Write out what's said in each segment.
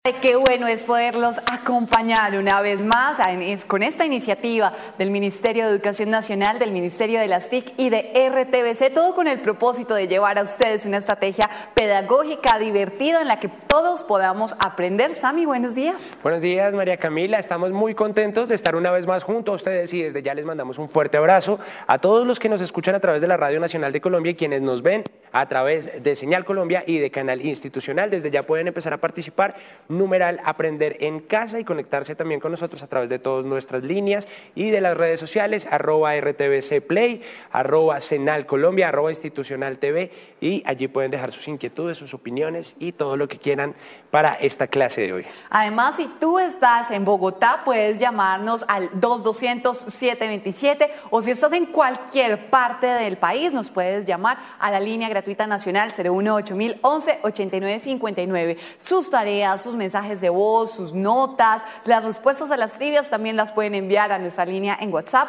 Qué bueno es poderlos acompañar una vez más con esta iniciativa del Ministerio de Educación Nacional, del Ministerio de las TIC y de RTBC, todo con el propósito de llevar a ustedes una estrategia pedagógica divertida en la que todos podamos aprender. Sami, buenos días. Buenos días, María Camila. Estamos muy contentos de estar una vez más junto a ustedes y desde ya les mandamos un fuerte abrazo a todos los que nos escuchan a través de la Radio Nacional de Colombia y quienes nos ven a través de Señal Colombia y de Canal Institucional. Desde ya pueden empezar a participar. Numeral Aprender en Casa y conectarse también con nosotros a través de todas nuestras líneas y de las redes sociales, @RTBC Play, @Senal Colombia, @Institucional TV, y allí pueden dejar sus inquietudes, sus opiniones y todo lo que quieran para esta clase de hoy. Además, si tú estás en Bogotá, puedes llamarnos al 2200-727, o si estás en cualquier parte del país, nos puedes llamar a la línea gratuita nacional 018-11-89-59. Sus tareas, sus mensajes de voz, sus notas, las respuestas a las trivias también las pueden enviar a nuestra línea en WhatsApp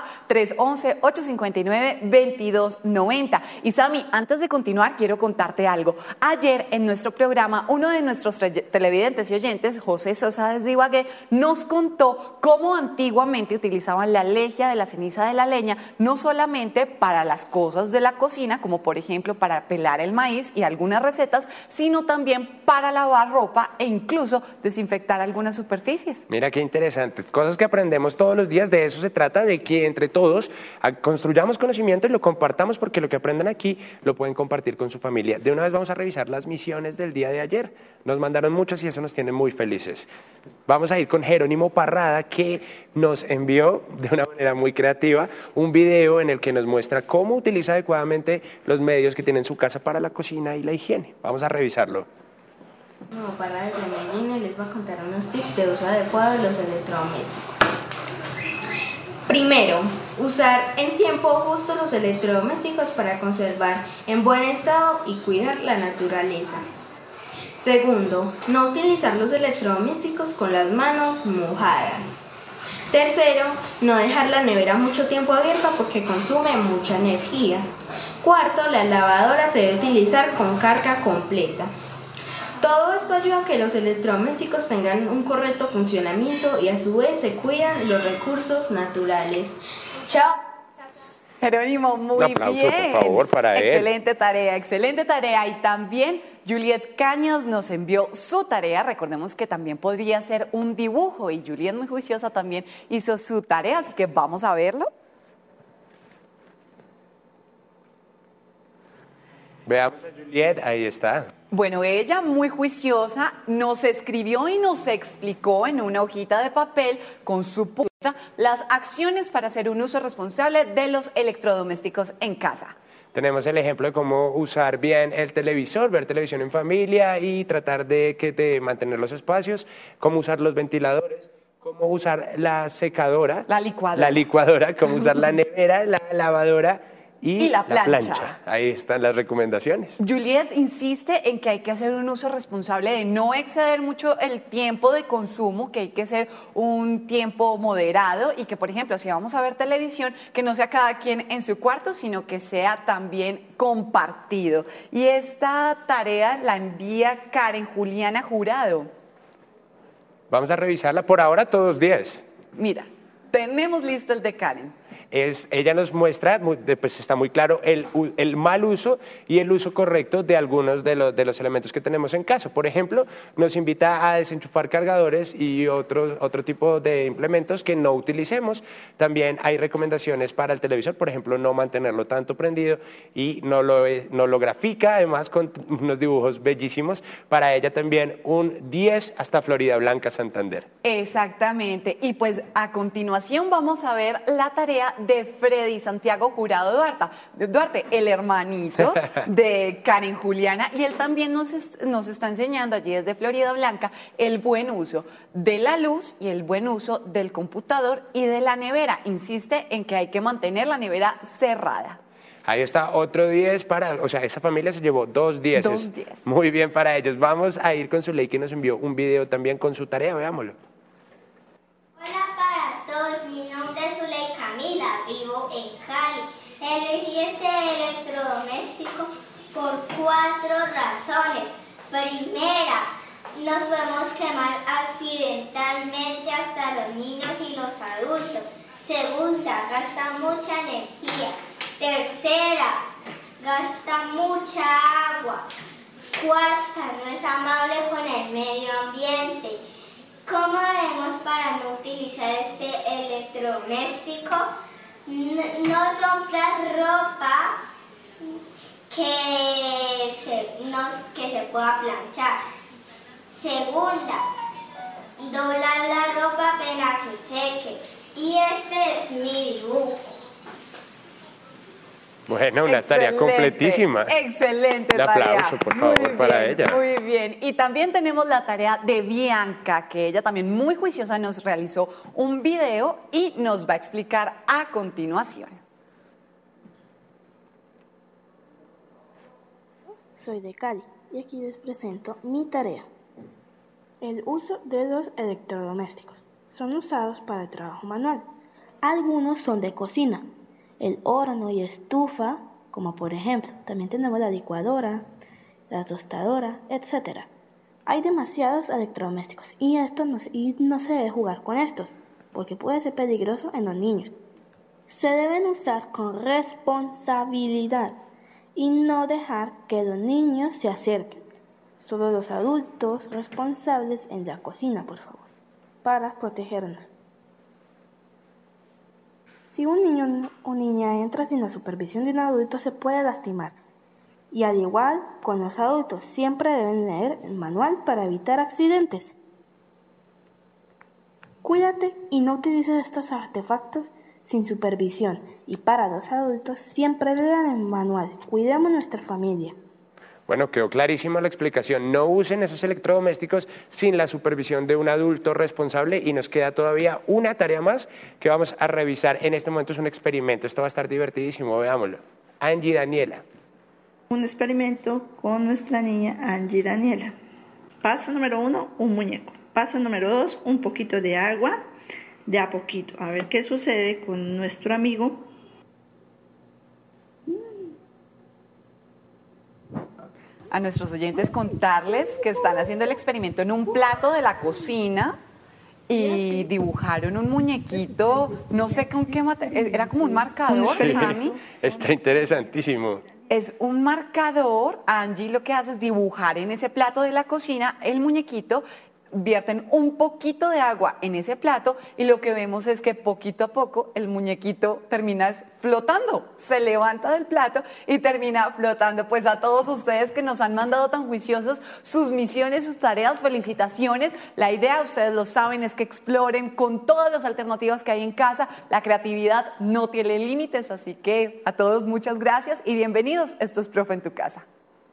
311-859-2290. Y Sami, antes de continuar, quiero contarte algo. Ayer en nuestro programa, uno de nuestros televidentes y oyentes, José Sosa desde Ibagué, nos contó cómo antiguamente utilizaban la lejia de la ceniza de la leña, no solamente para las cosas de la cocina, como por ejemplo para pelar el maíz y algunas recetas, sino también para lavar ropa e incluso desinfectar algunas superficies. Mira qué interesante, cosas que aprendemos todos los días. De eso se trata, de que entre todos construyamos conocimiento y lo compartamos, porque lo que aprenden aquí lo pueden compartir con su familia. De una vez vamos a revisar las misiones del día de ayer. Nos mandaron muchas y eso nos tiene muy felices. Vamos a ir con Jerónimo Parrada, que nos envió de una manera muy creativa un video en el que nos muestra cómo utiliza adecuadamente los medios que tiene en su casa para la cocina y la higiene. Vamos a revisarlo. Como para desde Medellín, les voy a contar unos tips de uso adecuado de los electrodomésticos. Primero, usar en tiempo justo los electrodomésticos para conservar en buen estado y cuidar la naturaleza. Segundo, no utilizar los electrodomésticos con las manos mojadas. Tercero, no dejar la nevera mucho tiempo abierta porque consume mucha energía. Cuarto, la lavadora se debe utilizar con carga completa. Todo esto ayuda a que los electrodomésticos tengan un correcto funcionamiento y a su vez se cuidan los recursos naturales. Chao. Jerónimo, muy Un aplauso, bien. por favor, para él. Excelente tarea, excelente tarea. Y también Juliet Cañas nos envió su tarea. Recordemos que también podría ser un dibujo y Juliet, muy juiciosa, también hizo su tarea, así que vamos a verlo. Veamos a Juliet, ahí está. Bueno, ella, muy juiciosa, nos escribió y nos explicó en una hojita de papel con su punta las acciones para hacer un uso responsable de los electrodomésticos en casa. Tenemos el ejemplo de cómo usar bien el televisor, ver televisión en familia y tratar de mantener los espacios, cómo usar los ventiladores, cómo usar la secadora, la licuadora, cómo usar la nevera, la lavadora y la plancha. Ahí están las recomendaciones. Juliet insiste en que hay que hacer un uso responsable, de no exceder mucho el tiempo de consumo, que hay que ser un tiempo moderado y que, por ejemplo, si vamos a ver televisión, que no sea cada quien en su cuarto, sino que sea también compartido. Y esta tarea la envía Karen Juliana Jurado. Vamos a revisarla por ahora todos 10. Mira, tenemos listo el de Karen. Ella nos muestra, pues está muy claro, el mal uso y el uso correcto de algunos de los elementos que tenemos en casa. Por ejemplo, nos invita a desenchufar cargadores y otro tipo de implementos que no utilicemos. También hay recomendaciones para el televisor, por ejemplo, no mantenerlo tanto prendido, y no lo grafica, además con unos dibujos bellísimos. Para ella también un 10 hasta Florida Blanca, Santander. Exactamente. Y pues a continuación vamos a ver la tarea de Freddy Santiago Jurado Duarte, el hermanito de Karen Juliana, y él también nos está enseñando allí desde Florida Blanca el buen uso de la luz y el buen uso del computador y de la nevera. Insiste en que hay que mantener la nevera cerrada. Ahí está otro 10 o sea, esa familia se llevó 2 10. 2 10. Muy bien para ellos. Vamos a ir con Zuley, que nos envió un video también con su tarea, veámoslo. Hola para todos, mi nombre es Zuley Camila, vivo en Cali. Elegí este electrodoméstico por 4 razones. Primera, nos podemos quemar accidentalmente hasta los niños y los adultos. Segunda, gasta mucha energía. Tercera, gasta mucha agua. Cuarta, no es amable con el medio ambiente. ¿Cómo haremos para no utilizar este electrodoméstico? No comprar ropa que se pueda planchar. Segunda, doblar la ropa apenas se seque. Y este es mi dibujo. Bueno, una tarea completísima. Excelente Un tarea. aplauso, por favor, para ella. Muy bien. Y también tenemos la tarea de Bianca, que ella también muy juiciosa nos realizó un video y nos va a explicar a continuación. Soy de Cali y aquí les presento mi tarea. El uso de los electrodomésticos. Son usados para el trabajo manual. Algunos son de cocina. El horno y estufa, como por ejemplo, también tenemos la licuadora, la tostadora, etc. Hay demasiados electrodomésticos y no se debe jugar con estos, porque puede ser peligroso en los niños. Se deben usar con responsabilidad y no dejar que los niños se acerquen. Solo los adultos responsables en la cocina, por favor, para protegernos. Si un niño o niña entra sin la supervisión de un adulto, se puede lastimar. Y al igual con los adultos, siempre deben leer el manual para evitar accidentes. Cuídate y no utilices estos artefactos sin supervisión. Y para los adultos, siempre lean el manual. Cuidemos nuestra familia. Bueno, quedó clarísima la explicación. No usen esos electrodomésticos sin la supervisión de un adulto responsable y nos queda todavía una tarea más que vamos a revisar. En este momento es un experimento. Esto va a estar divertidísimo, veámoslo. Angie Daniela. Un experimento con nuestra niña Angie Daniela. Paso número 1, un muñeco. Paso número 2, un poquito de agua, de a poquito. A ver qué sucede con nuestro amigo. A nuestros oyentes contarles que están haciendo el experimento en un plato de la cocina y dibujaron un muñequito, no sé con qué material, era como un marcador, Sí, Sammy. está interesantísimo. Es un marcador, Angie lo que hace es dibujar en ese plato de la cocina el muñequito, vierten un poquito de agua en ese plato y lo que vemos es que poquito a poco el muñequito termina flotando, se levanta del plato y termina flotando. Pues a todos ustedes que nos han mandado tan juiciosos sus misiones, sus tareas, felicitaciones. La idea, ustedes lo saben, es que exploren con todas las alternativas que hay en casa. La creatividad no tiene límites, así que a todos muchas gracias y bienvenidos. Esto es Profe en tu Casa.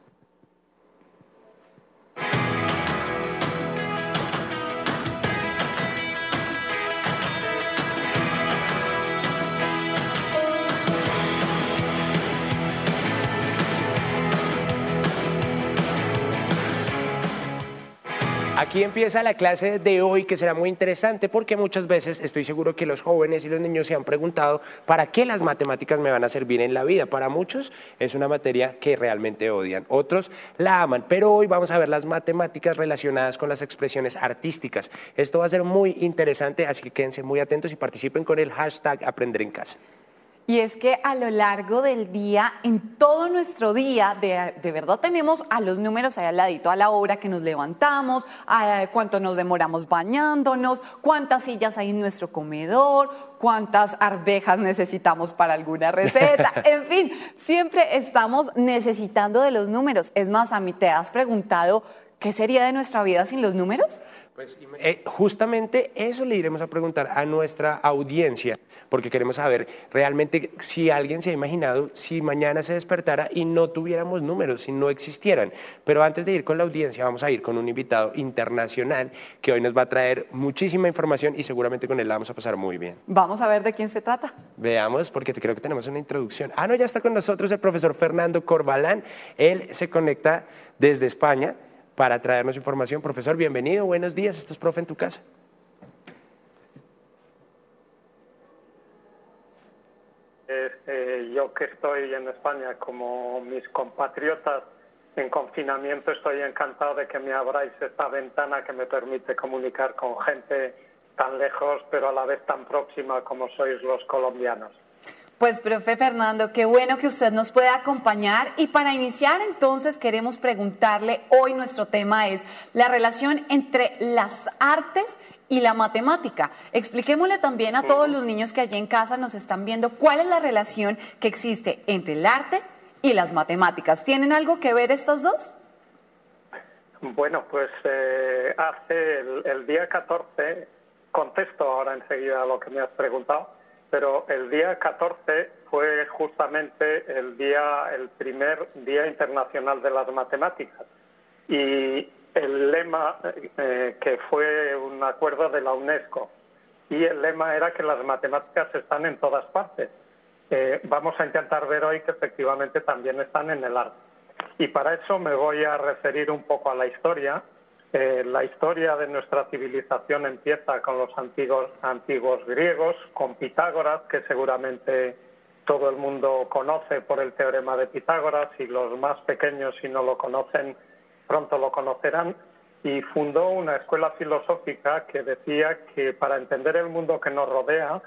Aquí empieza la clase de hoy que será muy interesante porque muchas veces estoy seguro que los jóvenes y los niños se han preguntado ¿para qué las matemáticas me van a servir en la vida? Para muchos es una materia que realmente odian, otros la aman, pero hoy vamos a ver las matemáticas relacionadas con las expresiones artísticas. Esto va a ser muy interesante, así que quédense muy atentos y participen con el hashtag Aprender en Casa. Y es que a lo largo del día, en todo nuestro día, de verdad tenemos a los números ahí al ladito, a la hora que nos levantamos, a cuánto nos demoramos bañándonos, cuántas sillas hay en nuestro comedor, cuántas arvejas necesitamos para alguna receta. En fin, siempre estamos necesitando de los números. Es más, a mí te has preguntado, ¿qué sería de nuestra vida sin los números? Pues justamente eso le iremos a preguntar a nuestra audiencia, porque queremos saber realmente si alguien se ha imaginado si mañana se despertara y no tuviéramos números, si no existieran. Pero antes de ir con la audiencia vamos a ir con un invitado internacional que hoy nos va a traer muchísima información y seguramente con él la vamos a pasar muy bien. Vamos a ver de quién se trata. Veamos, porque creo que tenemos una introducción. No, ya está con nosotros el profesor Fernando Corbalán. Él se conecta desde España para traernos información. Profesor, bienvenido, buenos días, esto es Profe en tu Casa. Yo que estoy en España, como mis compatriotas en confinamiento estoy encantado de que me abráis esta ventana que me permite comunicar con gente tan lejos, pero a la vez tan próxima como sois los colombianos. Pues, profe Fernando, qué bueno que usted nos pueda acompañar. Y para iniciar, entonces, queremos preguntarle, hoy nuestro tema es la relación entre las artes y la matemática. Expliquémosle también a todos los niños que allí en casa nos están viendo cuál es la relación que existe entre el arte y las matemáticas. ¿Tienen algo que ver estas dos? Bueno, pues hace el día 14, contesto ahora enseguida a lo que me has preguntado, pero el día 14 fue justamente el primer Día Internacional de las Matemáticas. Y el lema, que fue un acuerdo de la UNESCO, y el lema era que las matemáticas están en todas partes. Vamos a intentar ver hoy que efectivamente también están en el arte. Y para eso me voy a referir un poco a la historia. La historia de nuestra civilización empieza con los antiguos griegos, con Pitágoras, que seguramente todo el mundo conoce por el teorema de Pitágoras, y los más pequeños, si no lo conocen, pronto lo conocerán, y fundó una escuela filosófica que decía que para entender el mundo que nos rodea,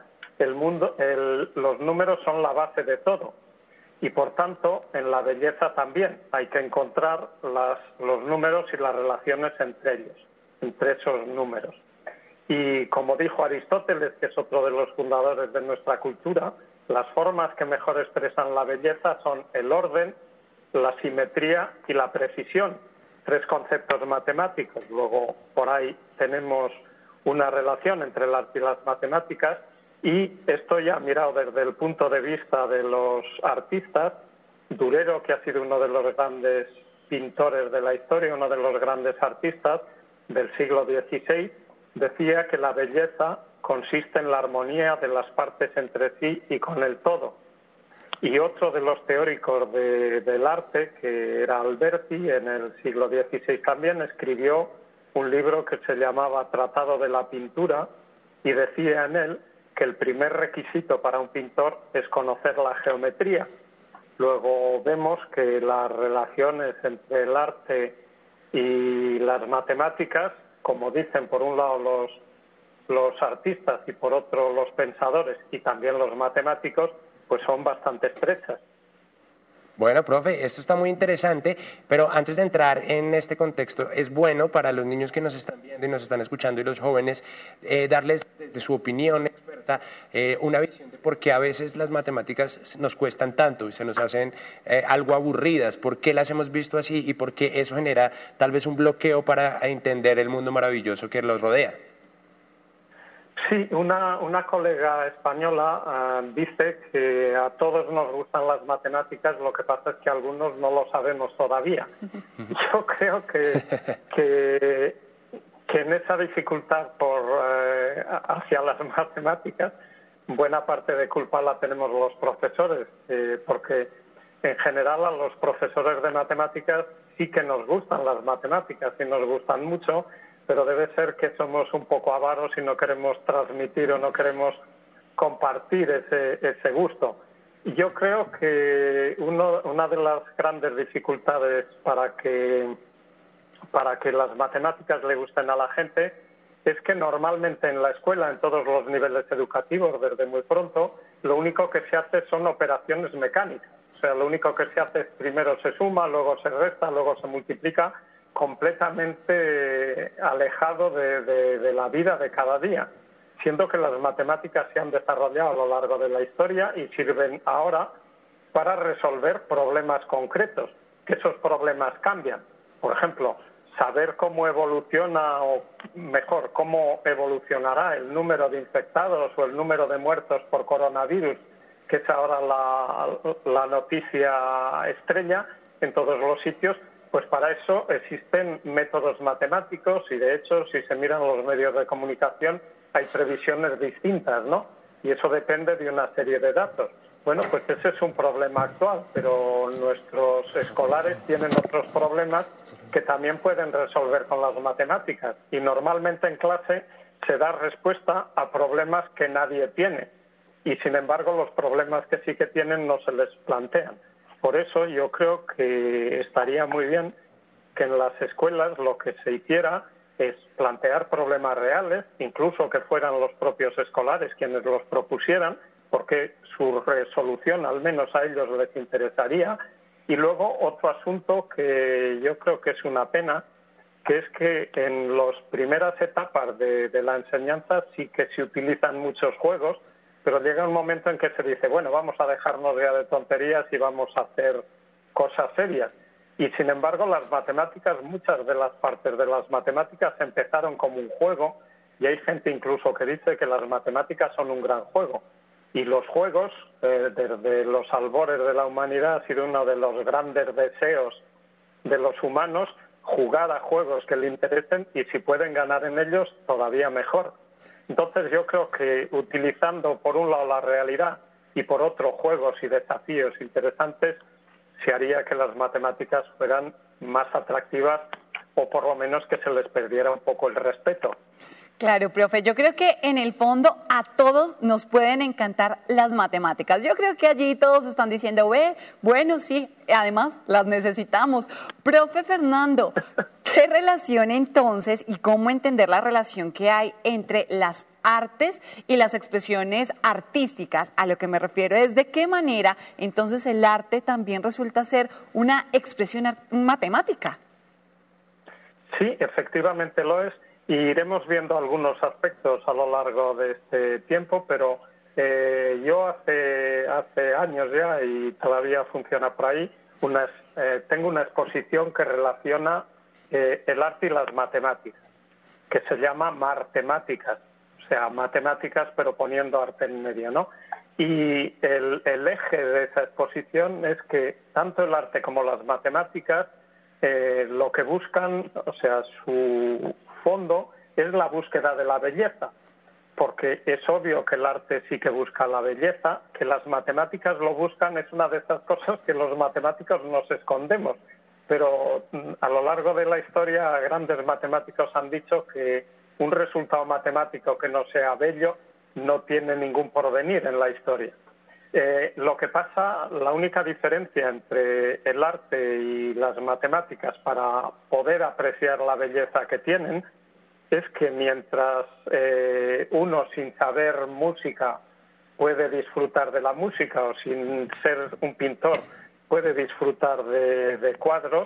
los números son la base de todo. Y por tanto, en la belleza también hay que encontrar los números y las relaciones entre ellos, entre esos números. Y como dijo Aristóteles, que es otro de los fundadores de nuestra cultura, las formas que mejor expresan la belleza son el orden, la simetría y la precisión, 3 conceptos matemáticos. Luego, por ahí tenemos una relación entre el arte y las matemáticas. Y esto ya mirado desde el punto de vista de los artistas. Durero, que ha sido uno de los grandes pintores de la historia, uno de los grandes artistas del siglo XVI, decía que la belleza consiste en la armonía de las partes entre sí y con el todo. Y otro de los teóricos del arte, que era Alberti, en el siglo XVI también, escribió un libro que se llamaba Tratado de la Pintura, y decía en él que el primer requisito para un pintor es conocer la geometría. Luego vemos que las relaciones entre el arte y las matemáticas, como dicen por un lado los artistas y por otro los pensadores y también los matemáticos, pues son bastante estrechas. Bueno, profe, esto está muy interesante, pero antes de entrar en este contexto, es bueno para los niños que nos están viendo y nos están escuchando y los jóvenes, darles desde su opinión experta una visión de por qué a veces las matemáticas nos cuestan tanto y se nos hacen algo aburridas, por qué las hemos visto así y por qué eso genera tal vez un bloqueo para entender el mundo maravilloso que los rodea. Sí, una colega española dice que a todos nos gustan las matemáticas, lo que pasa es que algunos no lo sabemos todavía. Yo creo que en esa dificultad hacia las matemáticas, buena parte de culpa la tenemos los profesores, porque en general a los profesores de matemáticas sí que nos gustan las matemáticas y nos gustan mucho, pero debe ser que somos un poco avaros y no queremos transmitir o no queremos compartir ese gusto. Y yo creo que una de las grandes dificultades para que las matemáticas le gusten a la gente es que normalmente en la escuela, en todos los niveles educativos, desde muy pronto, lo único que se hace son operaciones mecánicas. O sea, lo único que se hace es primero se suma, luego se resta, luego se multiplica, completamente alejado de la vida de cada día, siendo que las matemáticas se han desarrollado a lo largo de la historia y sirven ahora para resolver problemas concretos, que esos problemas cambian. Por ejemplo, saber cómo evoluciona, o mejor, cómo evolucionará el número de infectados o el número de muertos por coronavirus, que es ahora la noticia estrella en todos los sitios. Pues para eso existen métodos matemáticos y, de hecho, si se miran los medios de comunicación, hay previsiones distintas, ¿no? Y eso depende de una serie de datos. Bueno, pues ese es un problema actual, pero nuestros escolares tienen otros problemas que también pueden resolver con las matemáticas. Y normalmente en clase se da respuesta a problemas que nadie tiene. Y, sin embargo, los problemas que sí que tienen no se les plantean. Por eso yo creo que estaría muy bien que en las escuelas lo que se hiciera es plantear problemas reales, incluso que fueran los propios escolares quienes los propusieran, porque su resolución al menos a ellos les interesaría. Y luego otro asunto que yo creo que es una pena, que es que en las primeras etapas de la enseñanza sí que se utilizan muchos juegos, pero llega un momento en que se dice, bueno, vamos a dejarnos ya de tonterías y vamos a hacer cosas serias. Y sin embargo, las matemáticas, muchas de las partes de las matemáticas empezaron como un juego, y hay gente incluso que dice que las matemáticas son un gran juego. Y los juegos, desde los albores de la humanidad, ha sido uno de los grandes deseos de los humanos, jugar a juegos que le interesen, y si pueden ganar en ellos, todavía mejor. Entonces yo creo que utilizando por un lado la realidad y por otro juegos y desafíos interesantes, se haría que las matemáticas fueran más atractivas, o por lo menos que se les perdiera un poco el respeto. Claro, profe, yo creo que en el fondo a todos nos pueden encantar las matemáticas. Yo creo que allí todos están diciendo, bueno, sí, además las necesitamos. Profe Fernando, ¿qué relación entonces y cómo entender la relación que hay entre las artes y las expresiones artísticas? A lo que me refiero es de qué manera entonces el arte también resulta ser una expresión matemática. Sí, efectivamente lo es. Y iremos viendo algunos aspectos a lo largo de este tiempo, pero yo hace años ya, y todavía funciona por ahí, tengo una exposición que relaciona el arte y las matemáticas, que se llama Martemáticas, o sea, matemáticas pero poniendo arte en medio, ¿no? Y el eje de esa exposición es que tanto el arte como las matemáticas lo que buscan, o sea, su fondo es la búsqueda de la belleza, porque es obvio que el arte sí que busca la belleza, que las matemáticas lo buscan, es una de esas cosas que los matemáticos nos escondemos, pero a lo largo de la historia grandes matemáticos han dicho que un resultado matemático que no sea bello no tiene ningún porvenir en la historia. Lo que pasa, la única diferencia entre el arte y las matemáticas para poder apreciar la belleza que tienen es que mientras uno sin saber música puede disfrutar de la música, o sin ser un pintor puede disfrutar de cuadros,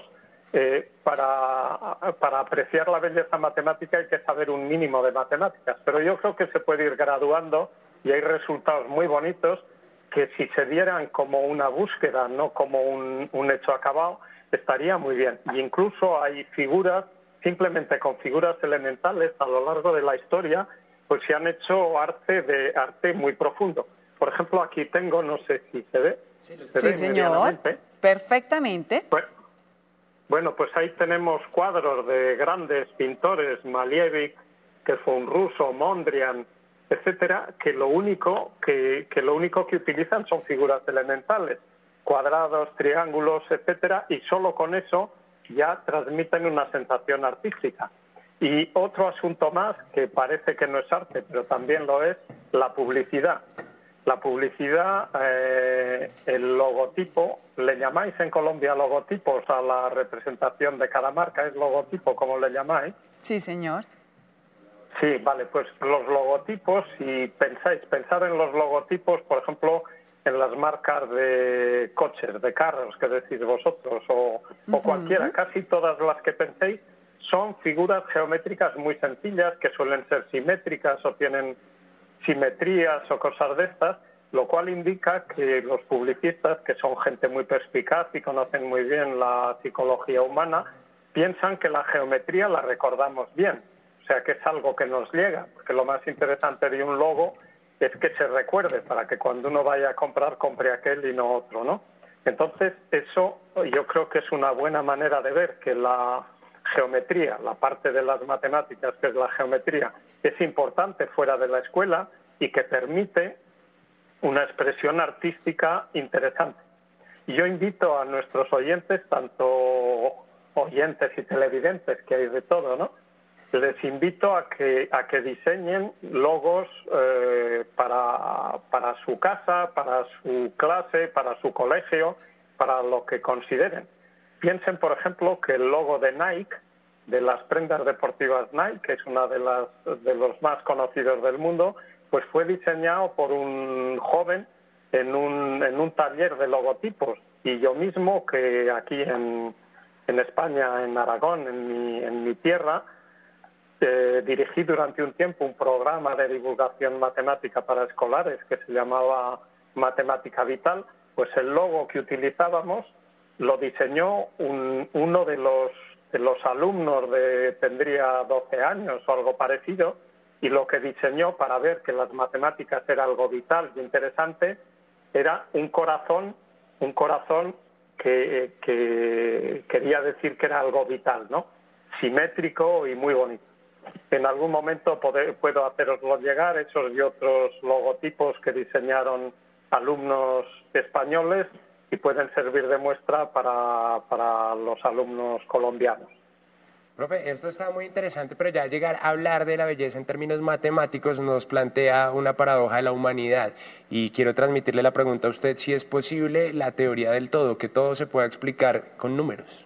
para apreciar la belleza matemática hay que saber un mínimo de matemáticas, pero yo creo que se puede ir graduando y hay resultados muy bonitos que si se dieran como una búsqueda, no como un hecho acabado, estaría muy bien. Y incluso hay figuras, simplemente con figuras elementales a lo largo de la historia, pues se han hecho arte muy profundo. Por ejemplo, aquí tengo, no sé si se ve. Sí, señor, perfectamente. Bueno, pues ahí tenemos cuadros de grandes pintores, Malevich, que fue un ruso, Mondrian, etcétera, que lo único que utilizan son figuras elementales, cuadrados, triángulos, etcétera, y solo con eso ya transmiten una sensación artística. Y otro asunto más, que parece que no es arte, pero también lo es, la publicidad. La publicidad, el logotipo, ¿le llamáis en Colombia logotipos a la representación de cada marca? ¿Es logotipo como le llamáis? Sí, señor. Sí, vale, pues los logotipos, si pensar en los logotipos, por ejemplo, en las marcas de coches, de carros, que decís vosotros, o cualquiera, casi todas las que penséis, son figuras geométricas muy sencillas, que suelen ser simétricas o tienen simetrías o cosas de estas, lo cual indica que los publicistas, que son gente muy perspicaz y conocen muy bien la psicología humana, piensan que la geometría la recordamos bien. O sea, que es algo que nos llega, porque lo más interesante de un logo es que se recuerde, para que cuando uno vaya a comprar, compre aquel y no otro, ¿no? Entonces, eso yo creo que es una buena manera de ver que la geometría, la parte de las matemáticas, que es la geometría, es importante fuera de la escuela y que permite una expresión artística interesante. Y yo invito a nuestros oyentes, tanto oyentes y televidentes, que hay de todo, ¿no? Les invito a que diseñen logos para su casa, para su clase, para su colegio, para lo que consideren. Piensen, por ejemplo, que el logo de Nike, de las prendas deportivas Nike, que es una de los más conocidos del mundo, pues fue diseñado por un joven en un taller de logotipos. Y yo mismo, que aquí en España, en Aragón, en mi tierra, dirigí durante un tiempo un programa de divulgación matemática para escolares que se llamaba Matemática Vital. Pues el logo que utilizábamos lo diseñó uno de los alumnos tendría 12 años o algo parecido, y lo que diseñó para ver que las matemáticas era algo vital y interesante era un corazón que quería decir que era algo vital, ¿no? Simétrico y muy bonito. En algún momento puedo haceroslo llegar, esos y otros logotipos que diseñaron alumnos españoles, y pueden servir de muestra para los alumnos colombianos. Profe, esto está muy interesante, pero ya llegar a hablar de la belleza en términos matemáticos nos plantea una paradoja de la humanidad, y quiero transmitirle la pregunta a usted si es posible la teoría del todo, que todo se pueda explicar con números.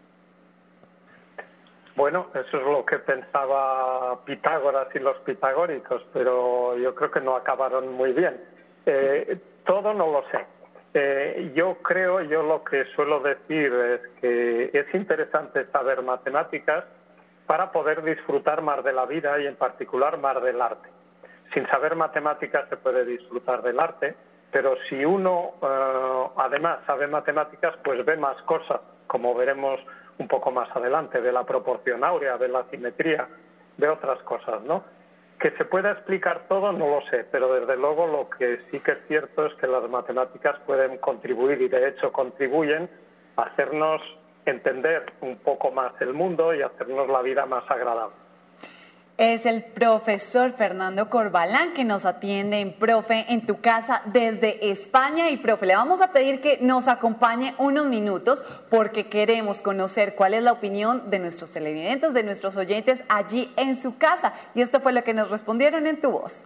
Bueno, eso es lo que pensaba Pitágoras y los pitagóricos, pero yo creo que no acabaron muy bien. Todo no lo sé. Yo lo que suelo decir es que es interesante saber matemáticas para poder disfrutar más de la vida y en particular más del arte. Sin saber matemáticas se puede disfrutar del arte, pero si uno además sabe matemáticas, pues ve más cosas, como veremos un poco más adelante, de la proporción áurea, de la simetría, de otras cosas, ¿no? Que se pueda explicar todo, no lo sé, pero desde luego lo que sí que es cierto es que las matemáticas pueden contribuir, y de hecho contribuyen, a hacernos entender un poco más el mundo y hacernos la vida más agradable. Es el profesor Fernando Corbalán, que nos atiende en Profe en tu casa desde España. Y profe, le vamos a pedir que nos acompañe unos minutos porque queremos conocer cuál es la opinión de nuestros televidentes, de nuestros oyentes allí en su casa. Y esto fue lo que nos respondieron en Tu Voz.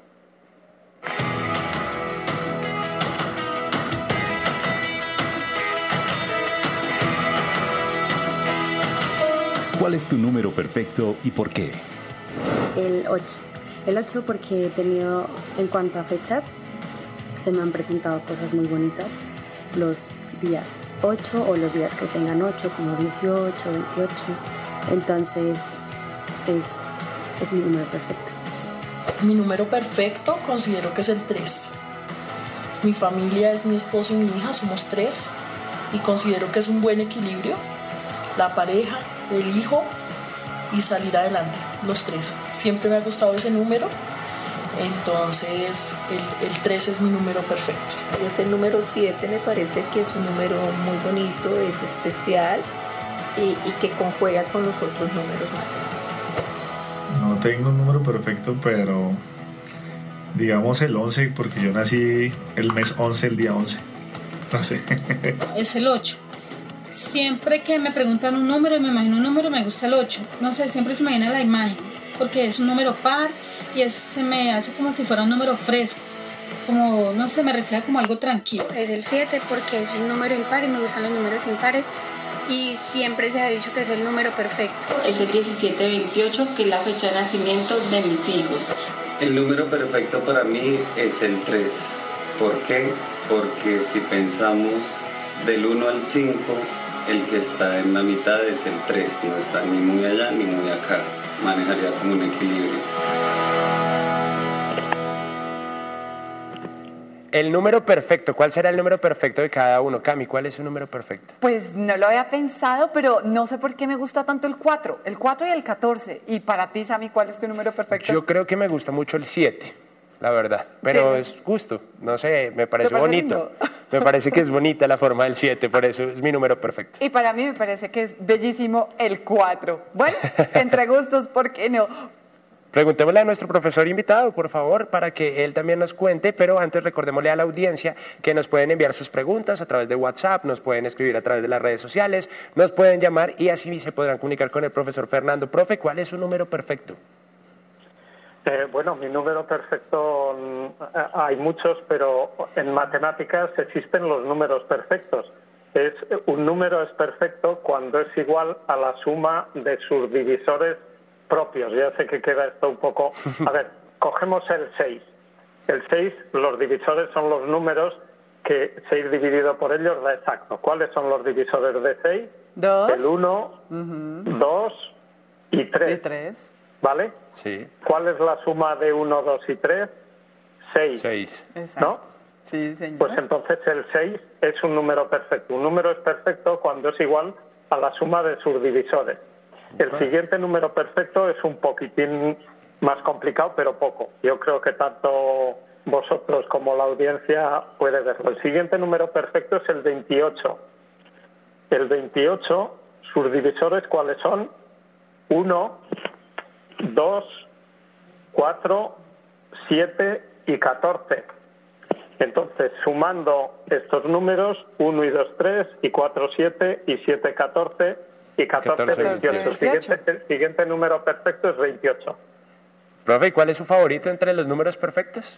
¿Cuál es tu número perfecto y por qué? El 8. El 8 porque he tenido, en cuanto a fechas, se me han presentado cosas muy bonitas. Los días 8 o los días que tengan 8, como 18, 28. Entonces, es mi número perfecto. Mi número perfecto considero que es el 3. Mi familia es mi esposo y mi hija, somos 3. Y considero que es un buen equilibrio. La pareja, el hijo y salir adelante, los 3. Siempre me ha gustado ese número, entonces el 3 es mi número perfecto. Es el número 7, me parece que es un número muy bonito, es especial y que conjuega con los otros números matemáticos. No tengo un número perfecto, pero digamos el 11, porque yo nací el mes 11, el día 11. No sé. Es el 8. Siempre que me preguntan un número y me imagino un número, me gusta el 8. No sé, siempre se me viene la imagen, porque es un número par y se me hace como si fuera un número fresco. Como, no sé, me refiero como algo tranquilo. Es el 7 porque es un número impar y me gustan los números impares. Y siempre se ha dicho que es el número perfecto. Es el 1728, que es la fecha de nacimiento de mis hijos. El número perfecto para mí es el 3. ¿Por qué? Porque si pensamos del 1 al 5, el que está en la mitad es el 3, no está ni muy allá ni muy acá, manejaría como un equilibrio. El número perfecto, ¿cuál será el número perfecto de cada uno? Cami, ¿cuál es su número perfecto? Pues no lo había pensado, pero no sé por qué me gusta tanto el 4 y el 14. Y para ti, Sammy, ¿cuál es tu número perfecto? Yo creo que me gusta mucho el 7. La verdad, pero es justo, no sé, me parece bonito. Me parece que es bonita la forma del 7, por eso es mi número perfecto. Y para mí me parece que es bellísimo el 4. Bueno, entre gustos, ¿por qué no? Preguntémosle a nuestro profesor invitado, por favor, para que él también nos cuente, pero antes recordémosle a la audiencia que nos pueden enviar sus preguntas a través de WhatsApp, nos pueden escribir a través de las redes sociales, nos pueden llamar y así se podrán comunicar con el profesor Fernando. Profe, ¿cuál es su número perfecto? Bueno, mi número perfecto, hay muchos, pero en matemáticas existen los números perfectos. Un número es perfecto cuando es igual a la suma de sus divisores propios. Ya sé que queda esto un poco... A ver, cogemos el 6. El 6, los divisores son los números que 6 dividido por ellos da exacto. ¿Cuáles son los divisores de 6? 2. El 1, 2 y 3. ¿Vale? Sí. ¿Cuál es la suma de 1, 2 y 3? 6. ¿No? Sí, señor. Pues entonces el 6 es un número perfecto. Un número es perfecto cuando es igual a la suma de sus divisores. El siguiente número perfecto es un poquitín más complicado, pero poco. Yo creo que tanto vosotros como la audiencia puede verlo. El siguiente número perfecto es el 28. El 28, sus divisores, ¿cuáles son? 1, 2, 4, 7 y 14. Entonces, sumando estos números, 1 y 2, 3, y 4, 7, y 7, 14, y 14, 28. El siguiente número perfecto es 28. Profe, ¿y cuál es su favorito entre los números perfectos?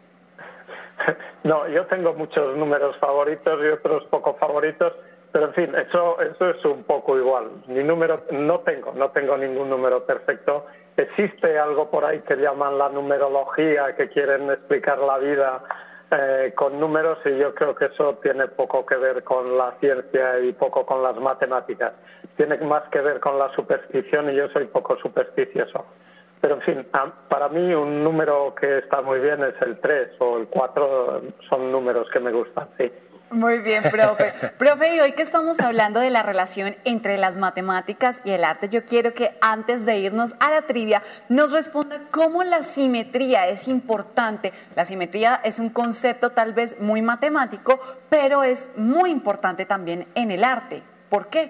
No, yo tengo muchos números favoritos y otros poco favoritos, pero en fin, eso es un poco igual. Mi número, no tengo ningún número perfecto. Existe algo por ahí que llaman la numerología, que quieren explicar la vida con números, y yo creo que eso tiene poco que ver con la ciencia y poco con las matemáticas. Tiene más que ver con la superstición, y yo soy poco supersticioso. Pero en fin, para mí un número que está muy bien es el 3 o el 4, son números que me gustan, sí. Muy bien, profe. Profe, y hoy que estamos hablando de la relación entre las matemáticas y el arte, yo quiero que antes de irnos a la trivia nos responda cómo la simetría es importante. La simetría es un concepto tal vez muy matemático, pero es muy importante también en el arte. ¿Por qué?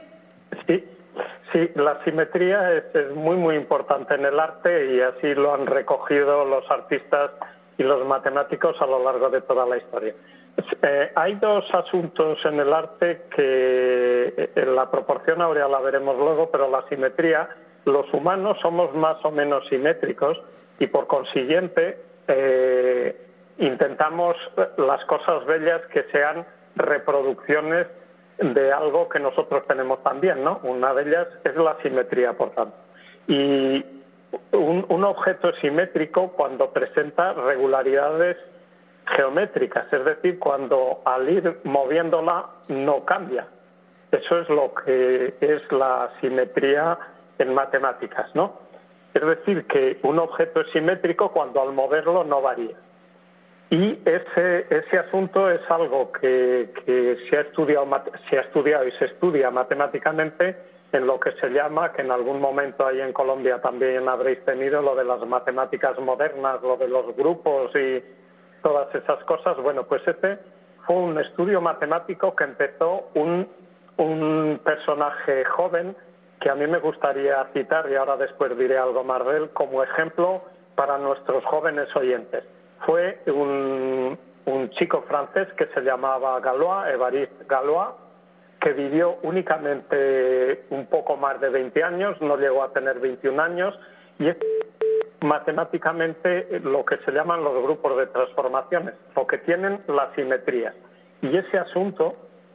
Sí, la simetría es muy, muy importante en el arte, y así lo han recogido los artistas y los matemáticos a lo largo de toda la historia. Hay dos asuntos en el arte que en la proporción áurea la veremos luego, pero la simetría, los humanos somos más o menos simétricos y por consiguiente intentamos las cosas bellas que sean reproducciones de algo que nosotros tenemos también, ¿no? Una de ellas es la simetría, por tanto. Y un objeto es simétrico cuando presenta regularidades geométricas, es decir, cuando al ir moviéndola no cambia. Eso es lo que es la simetría en matemáticas, ¿no? Es decir, que un objeto es simétrico cuando al moverlo no varía. Y ese asunto es algo que se ha estudiado y se estudia matemáticamente en lo que se llama, que en algún momento ahí en Colombia también habréis tenido, lo de las matemáticas modernas, lo de los grupos y todas esas cosas. Bueno, pues este fue un estudio matemático que empezó un personaje joven que a mí me gustaría citar, y ahora después diré algo más de él, como ejemplo para nuestros jóvenes oyentes. Fue un chico francés que se llamaba Galois, Évariste Galois, que vivió únicamente un poco más de 20 años, no llegó a tener 21 años, y es matemáticamente lo que se llaman los grupos de transformaciones, lo que tienen las simetrías. Y ese asunto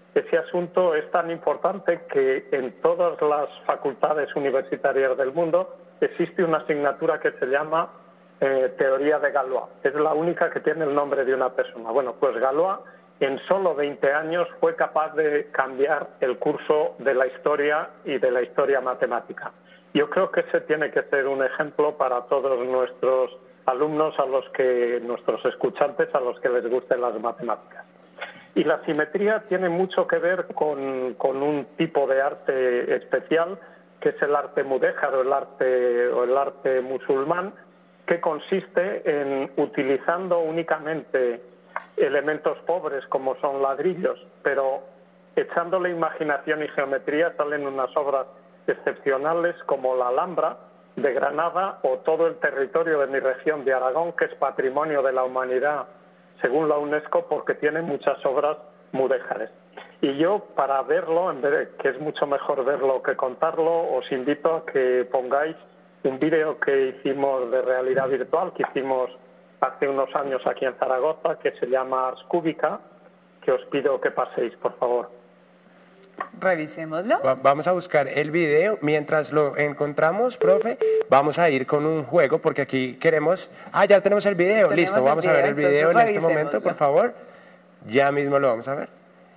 es tan importante que en todas las facultades universitarias del mundo existe una asignatura que se llama teoría de Galois. Es la única que tiene el nombre de una persona. Bueno, pues Galois en solo 20 años fue capaz de cambiar el curso de la historia y de la historia matemática. Yo creo que ese tiene que ser un ejemplo para todos nuestros alumnos, nuestros escuchantes, a los que les gusten las matemáticas. Y la simetría tiene mucho que ver con un tipo de arte especial, que es el arte mudéjar o el arte musulmán, que consiste en utilizando únicamente elementos pobres como son ladrillos, pero echándole imaginación y geometría salen unas obras excepcionales como la Alhambra de Granada o todo el territorio de mi región de Aragón, que es patrimonio de la humanidad según la UNESCO, porque tiene muchas obras mudéjares. Y yo, para verlo, en vez de que es mucho mejor verlo que contarlo, os invito a que pongáis un vídeo que hicimos de realidad virtual, que hicimos hace unos años aquí en Zaragoza, que se llama Ars Cúbica, que os pido que paséis, por favor. Revisémoslo. Vamos a buscar el video. Mientras lo encontramos, profe, vamos a ir con un juego porque aquí queremos... ya tenemos el video. Listo, vamos a ver el video en este momento, por favor. Ya mismo lo vamos a ver.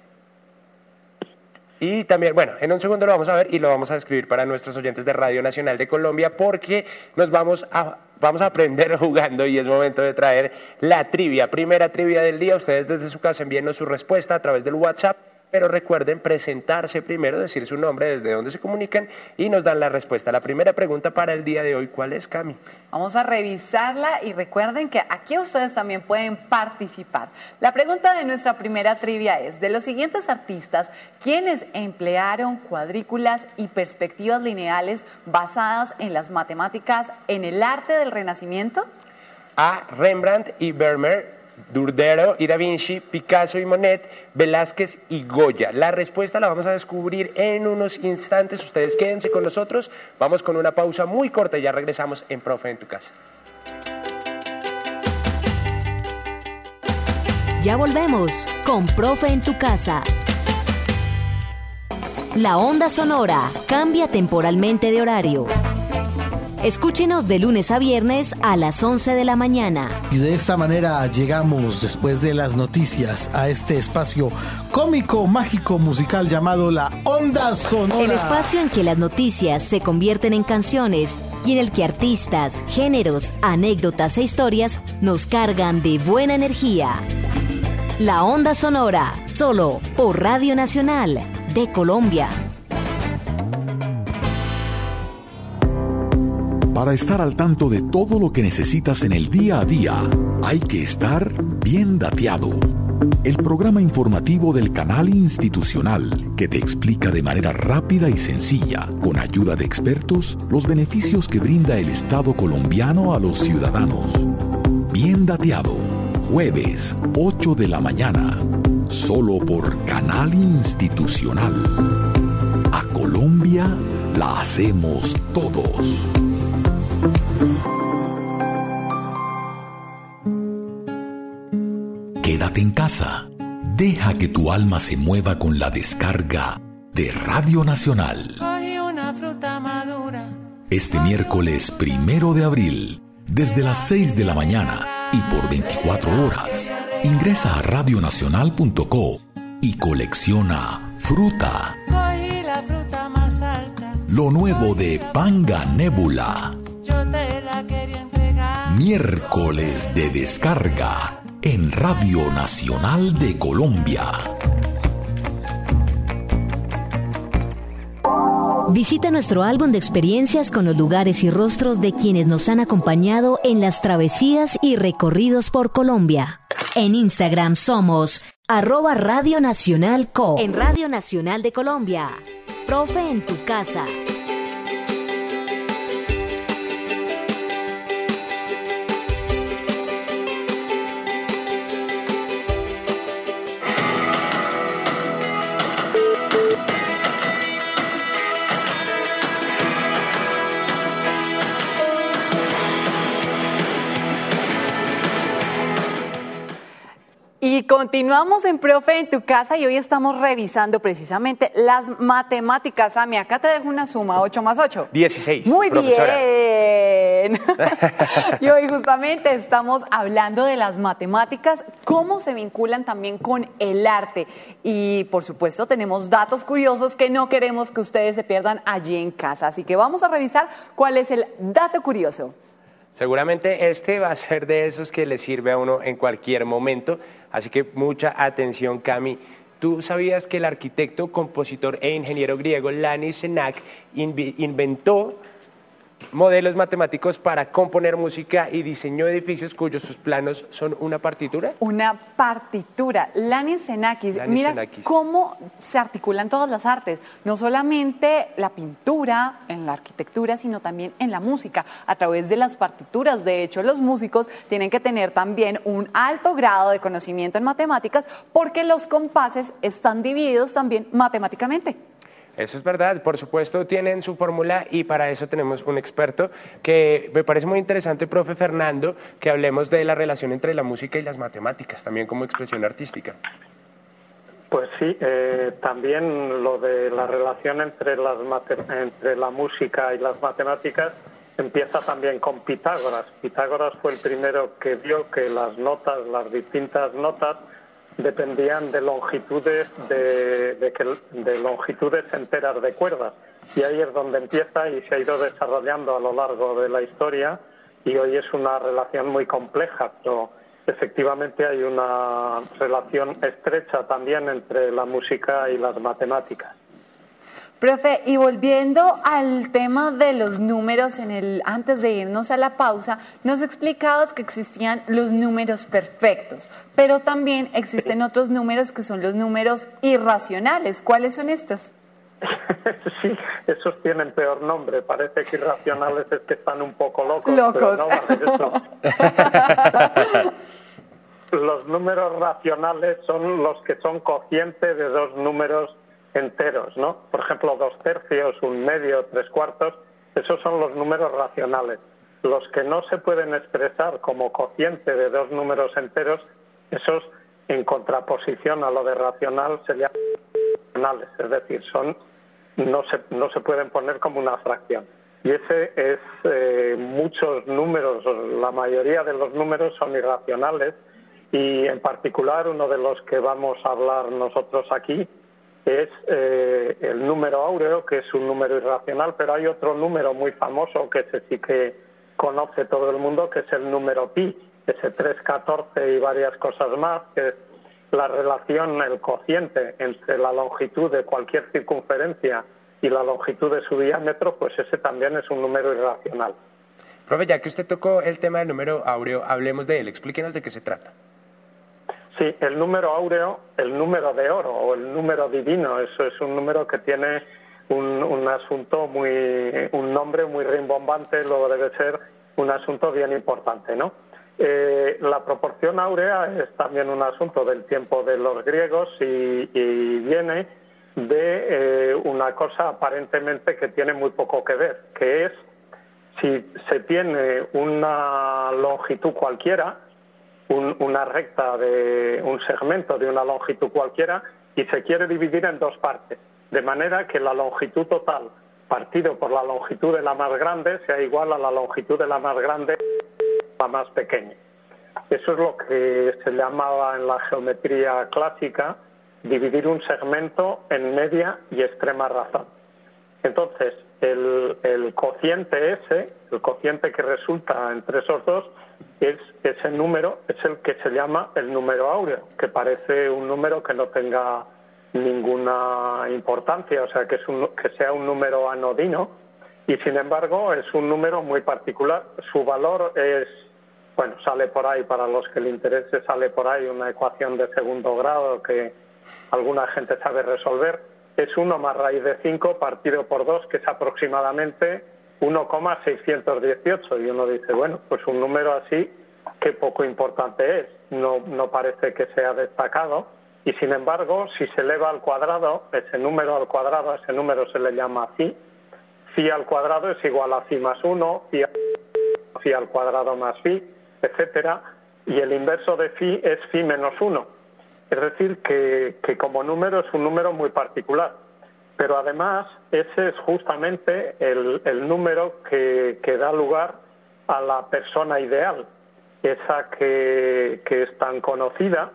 Y también, bueno, en un segundo lo vamos a ver y lo vamos a describir para nuestros oyentes de Radio Nacional de Colombia porque nos vamos a aprender jugando y es momento de traer la trivia. Primera trivia del día. Ustedes desde su casa envíennos su respuesta a través del WhatsApp. Pero recuerden presentarse primero, decir su nombre, desde dónde se comunican y nos dan la respuesta. La primera pregunta para el día de hoy, ¿cuál es, Cami? Vamos a revisarla y recuerden que aquí ustedes también pueden participar. La pregunta de nuestra primera trivia es, de los siguientes artistas, ¿quiénes emplearon cuadrículas y perspectivas lineales basadas en las matemáticas en el arte del Renacimiento? A. Rembrandt y Vermeer. Durdero y Da Vinci, Picasso y Monet, Velázquez y Goya. La respuesta la vamos a descubrir en unos instantes. Ustedes quédense con nosotros. Vamos con una pausa muy corta y ya regresamos en Profe en tu casa. Ya volvemos con Profe en tu casa. La onda sonora cambia temporalmente de horario. Escúchenos de lunes a viernes a las 11 de la mañana. Y de esta manera llegamos, después de las noticias, a este espacio cómico, mágico, musical llamado La Onda Sonora. El espacio en que las noticias se convierten en canciones y en el que artistas, géneros, anécdotas e historias nos cargan de buena energía. La Onda Sonora, solo por Radio Nacional de Colombia. Para estar al tanto de todo lo que necesitas en el día a día, hay que estar bien dateado. El programa informativo del canal institucional que te explica de manera rápida y sencilla, con ayuda de expertos, los beneficios que brinda el Estado colombiano a los ciudadanos. Bien dateado, jueves, 8 de la mañana, solo por Canal Institucional. A Colombia la hacemos todos. Quédate en casa. Deja que tu alma se mueva con la descarga de Radio Nacional. Este miércoles 1 de abril, desde las 6 de la mañana y por 24 horas, ingresa a radionacional.co y colecciona Fruta. Lo nuevo de Panga Nébula. Miércoles de descarga en Radio Nacional de Colombia. Visita nuestro álbum de experiencias con los lugares y rostros de quienes nos han acompañado en las travesías y recorridos por Colombia. En Instagram somos @Radio Nacional Co. En Radio Nacional de Colombia. Profe en tu casa. Y continuamos en Profe en tu casa y hoy estamos revisando precisamente las matemáticas. Ami, acá te dejo una suma, 8 más 8. 16, Muy profesora. bien. Y hoy justamente estamos hablando de las matemáticas, cómo se vinculan también con el arte. Y por supuesto tenemos datos curiosos que no queremos que ustedes se pierdan allí en casa. Así que vamos a revisar cuál es el dato curioso. Seguramente este va a ser de esos que le sirve a uno en cualquier momento, así que mucha atención, Cami. ¿Tú sabías que el arquitecto, compositor e ingeniero griego Ioannis Xenakis inventó modelos matemáticos para componer música y diseñó edificios cuyos sus planos son una partitura? Una partitura. Ioannis Xenakis, mira cómo se articulan todas las artes, no solamente la pintura, en la arquitectura, sino también en la música, a través de las partituras. De hecho, los músicos tienen que tener también un alto grado de conocimiento en matemáticas porque los compases están divididos también matemáticamente. Eso es verdad, por supuesto tienen su fórmula y para eso tenemos un experto que me parece muy interesante, profe Fernando, que hablemos de la relación entre la música y las matemáticas, también como expresión artística. Pues sí, también lo de la relación entre la música y las matemáticas empieza también con Pitágoras. Pitágoras fue el primero que vio que las notas, las distintas notas, dependían de longitudes de longitudes enteras de cuerdas. Y ahí es donde empieza y se ha ido desarrollando a lo largo de la historia, y hoy es una relación muy compleja, pero efectivamente hay una relación estrecha también entre la música y las matemáticas. Profe, y volviendo al tema de los números, antes de irnos a la pausa, nos explicabas que existían los números perfectos, pero también existen otros números que son los números irracionales. ¿Cuáles son estos? Sí, esos tienen peor nombre. Parece que irracionales es que están un poco locos. Locos. Pero no vale eso. Los números racionales son los que son cocientes de dos números enteros, ¿no? Por ejemplo, 2/3, 1/2, 3/4, esos son los números racionales. Los que no se pueden expresar como cociente de dos números enteros, esos, en contraposición a lo de racional, se llaman racionales, es decir, no se pueden poner como una fracción. Y ese es muchos números, la mayoría de los números son irracionales, y en particular uno de los que vamos a hablar nosotros aquí es el número áureo, que es un número irracional, pero hay otro número muy famoso que ese sí que conoce todo el mundo, que es el número pi, ese 314 y varias cosas más, que es la relación, el cociente entre la longitud de cualquier circunferencia y la longitud de su diámetro, pues ese también es un número irracional. Profe, ya que usted tocó el tema del número áureo, hablemos de él, explíquenos de qué se trata. Sí, el número áureo, el número de oro o el número divino, eso es un número que tiene un asunto un nombre muy rimbombante, luego debe ser un asunto bien importante, ¿no? La proporción áurea es también un asunto del tiempo de los griegos y viene de una cosa aparentemente que tiene muy poco que ver, que es si se tiene una longitud cualquiera, una recta de un segmento de una longitud cualquiera, y se quiere dividir en dos partes, de manera que la longitud total partido por la longitud de la más grande sea igual a la longitud de la más grande a la más pequeña. Eso es lo que se llamaba en la geometría clásica dividir un segmento en media y extrema razón. Entonces, el cociente ese, el cociente que resulta entre esos dos, es ese número, es el que se llama el número áureo, que parece un número que no tenga ninguna importancia, o sea, que sea un número anodino, y sin embargo es un número muy particular. Su valor es, bueno, sale por ahí, para los que le interese, sale por ahí una ecuación de segundo grado que alguna gente sabe resolver. Es 1 más raíz de 5 partido por 2, que es aproximadamente 1,618, y uno dice, bueno, pues un número así, qué poco importante es, no parece que sea destacado, y sin embargo, si se eleva al cuadrado, ese número al cuadrado, a ese número se le llama phi. Phi al cuadrado es igual a phi más 1, phi al cuadrado más phi, etcétera, y el inverso de phi es phi menos 1. Es decir, que como número es un número muy particular. Pero además, ese es justamente el número que da lugar a la persona ideal, esa que es tan conocida,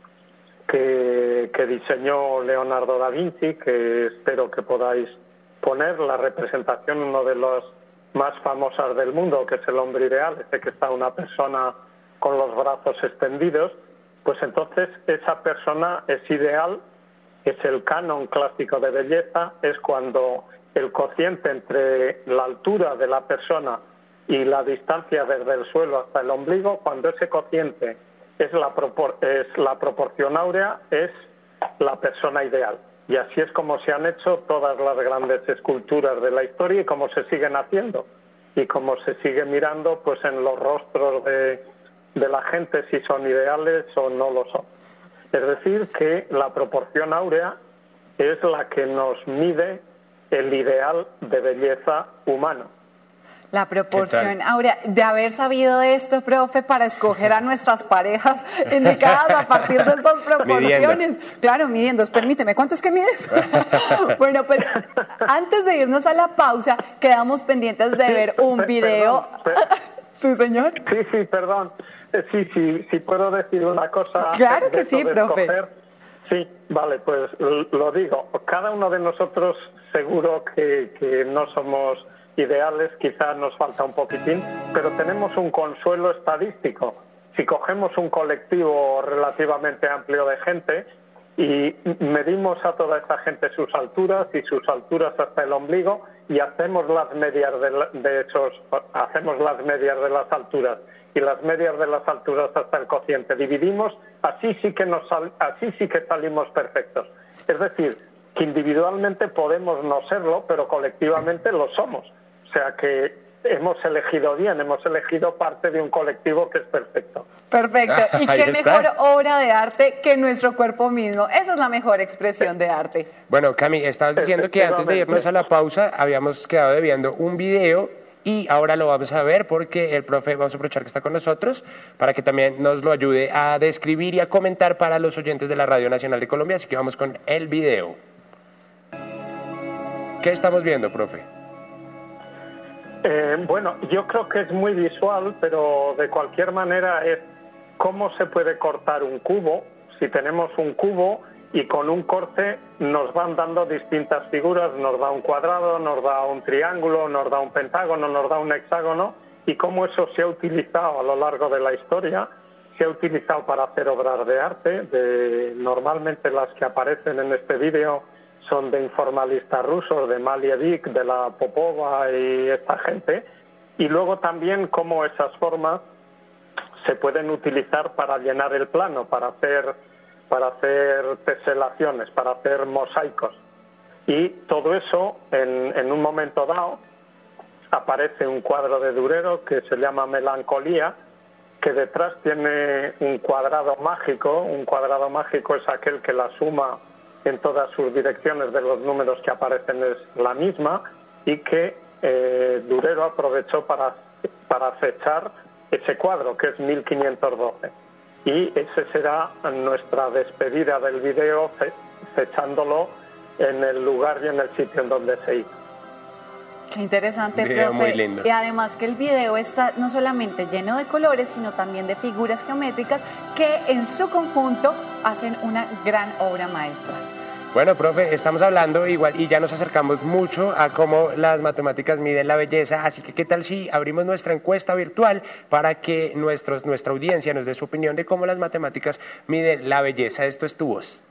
que diseñó Leonardo da Vinci, que espero que podáis poner la representación, uno de los más famosas del mundo, que es el hombre ideal, ese que está una persona con los brazos extendidos. Pues entonces esa persona es ideal, es el canon clásico de belleza, es cuando el cociente entre la altura de la persona y la distancia desde el suelo hasta el ombligo, cuando ese cociente es la proporción áurea, es la persona ideal. Y así es como se han hecho todas las grandes esculturas de la historia y como se siguen haciendo. Y como se sigue mirando pues en los rostros de la gente, si son ideales o no lo son. Es decir, que la proporción áurea es la que nos mide el ideal de belleza humano. La proporción, ahora, de haber sabido esto, profe, para escoger a nuestras parejas indicadas a partir de estas proporciones. Midiendo. Claro, midiendo. Permíteme, ¿cuánto es que mides? Bueno, pues antes de irnos a la pausa, quedamos pendientes de ver un video. ¿Sí, señor? Sí, perdón. Sí, puedo decir una cosa. Claro que sí, profe. Sí, vale, pues lo digo. Cada uno de nosotros seguro que no somos ideales, quizás nos falta un poquitín, pero tenemos un consuelo estadístico. Si cogemos un colectivo relativamente amplio de gente y medimos a toda esa gente sus alturas y sus alturas hasta el ombligo y hacemos las medias hacemos las medias de las alturas y las medias de las alturas hasta el cociente, dividimos, así sí que salimos perfectos. Es decir, que individualmente podemos no serlo, pero colectivamente lo somos. O sea que hemos elegido bien, hemos elegido parte de un colectivo que es perfecto. Perfecto. Y qué mejor obra de arte que nuestro cuerpo mismo. Esa es la mejor expresión de arte. Bueno, Cami, estabas diciendo que antes de irnos a la pausa habíamos quedado debiendo un video y ahora lo vamos a ver porque el profe, vamos a aprovechar que está con nosotros para que también nos lo ayude a describir y a comentar para los oyentes de la Radio Nacional de Colombia. Así que vamos con el video. ¿Qué estamos viendo, profe? Bueno, yo creo que es muy visual, pero de cualquier manera es cómo se puede cortar un cubo. Si tenemos un cubo y con un corte nos van dando distintas figuras, nos da un cuadrado, nos da un triángulo, nos da un pentágono, nos da un hexágono, y cómo eso se ha utilizado a lo largo de la historia, se ha utilizado para hacer obras de arte. Normalmente las que aparecen en este vídeo son de informalistas rusos, de Malevich, de la Popova y esta gente, y luego también cómo esas formas se pueden utilizar para llenar el plano, para hacer teselaciones, para hacer mosaicos. Y todo eso, en un momento dado, aparece un cuadro de Durero que se llama Melancolía, que detrás tiene un cuadrado mágico. Un cuadrado mágico es aquel que la suma en todas sus direcciones de los números que aparecen es la misma, y que Durero aprovechó para fechar ese cuadro, que es 1512. Y ese será nuestra despedida del video, fechándolo en el lugar y en el sitio en donde se hizo. Qué interesante, Video profe. muy lindo. Y además que el video está no solamente lleno de colores, sino también de figuras geométricas que en su conjunto hacen una gran obra maestra. Bueno, profe, estamos hablando igual y ya nos acercamos mucho a cómo las matemáticas miden la belleza, así que ¿qué tal si abrimos nuestra encuesta virtual para que nuestra audiencia nos dé su opinión de cómo las matemáticas miden la belleza? Esto es Tu Voz.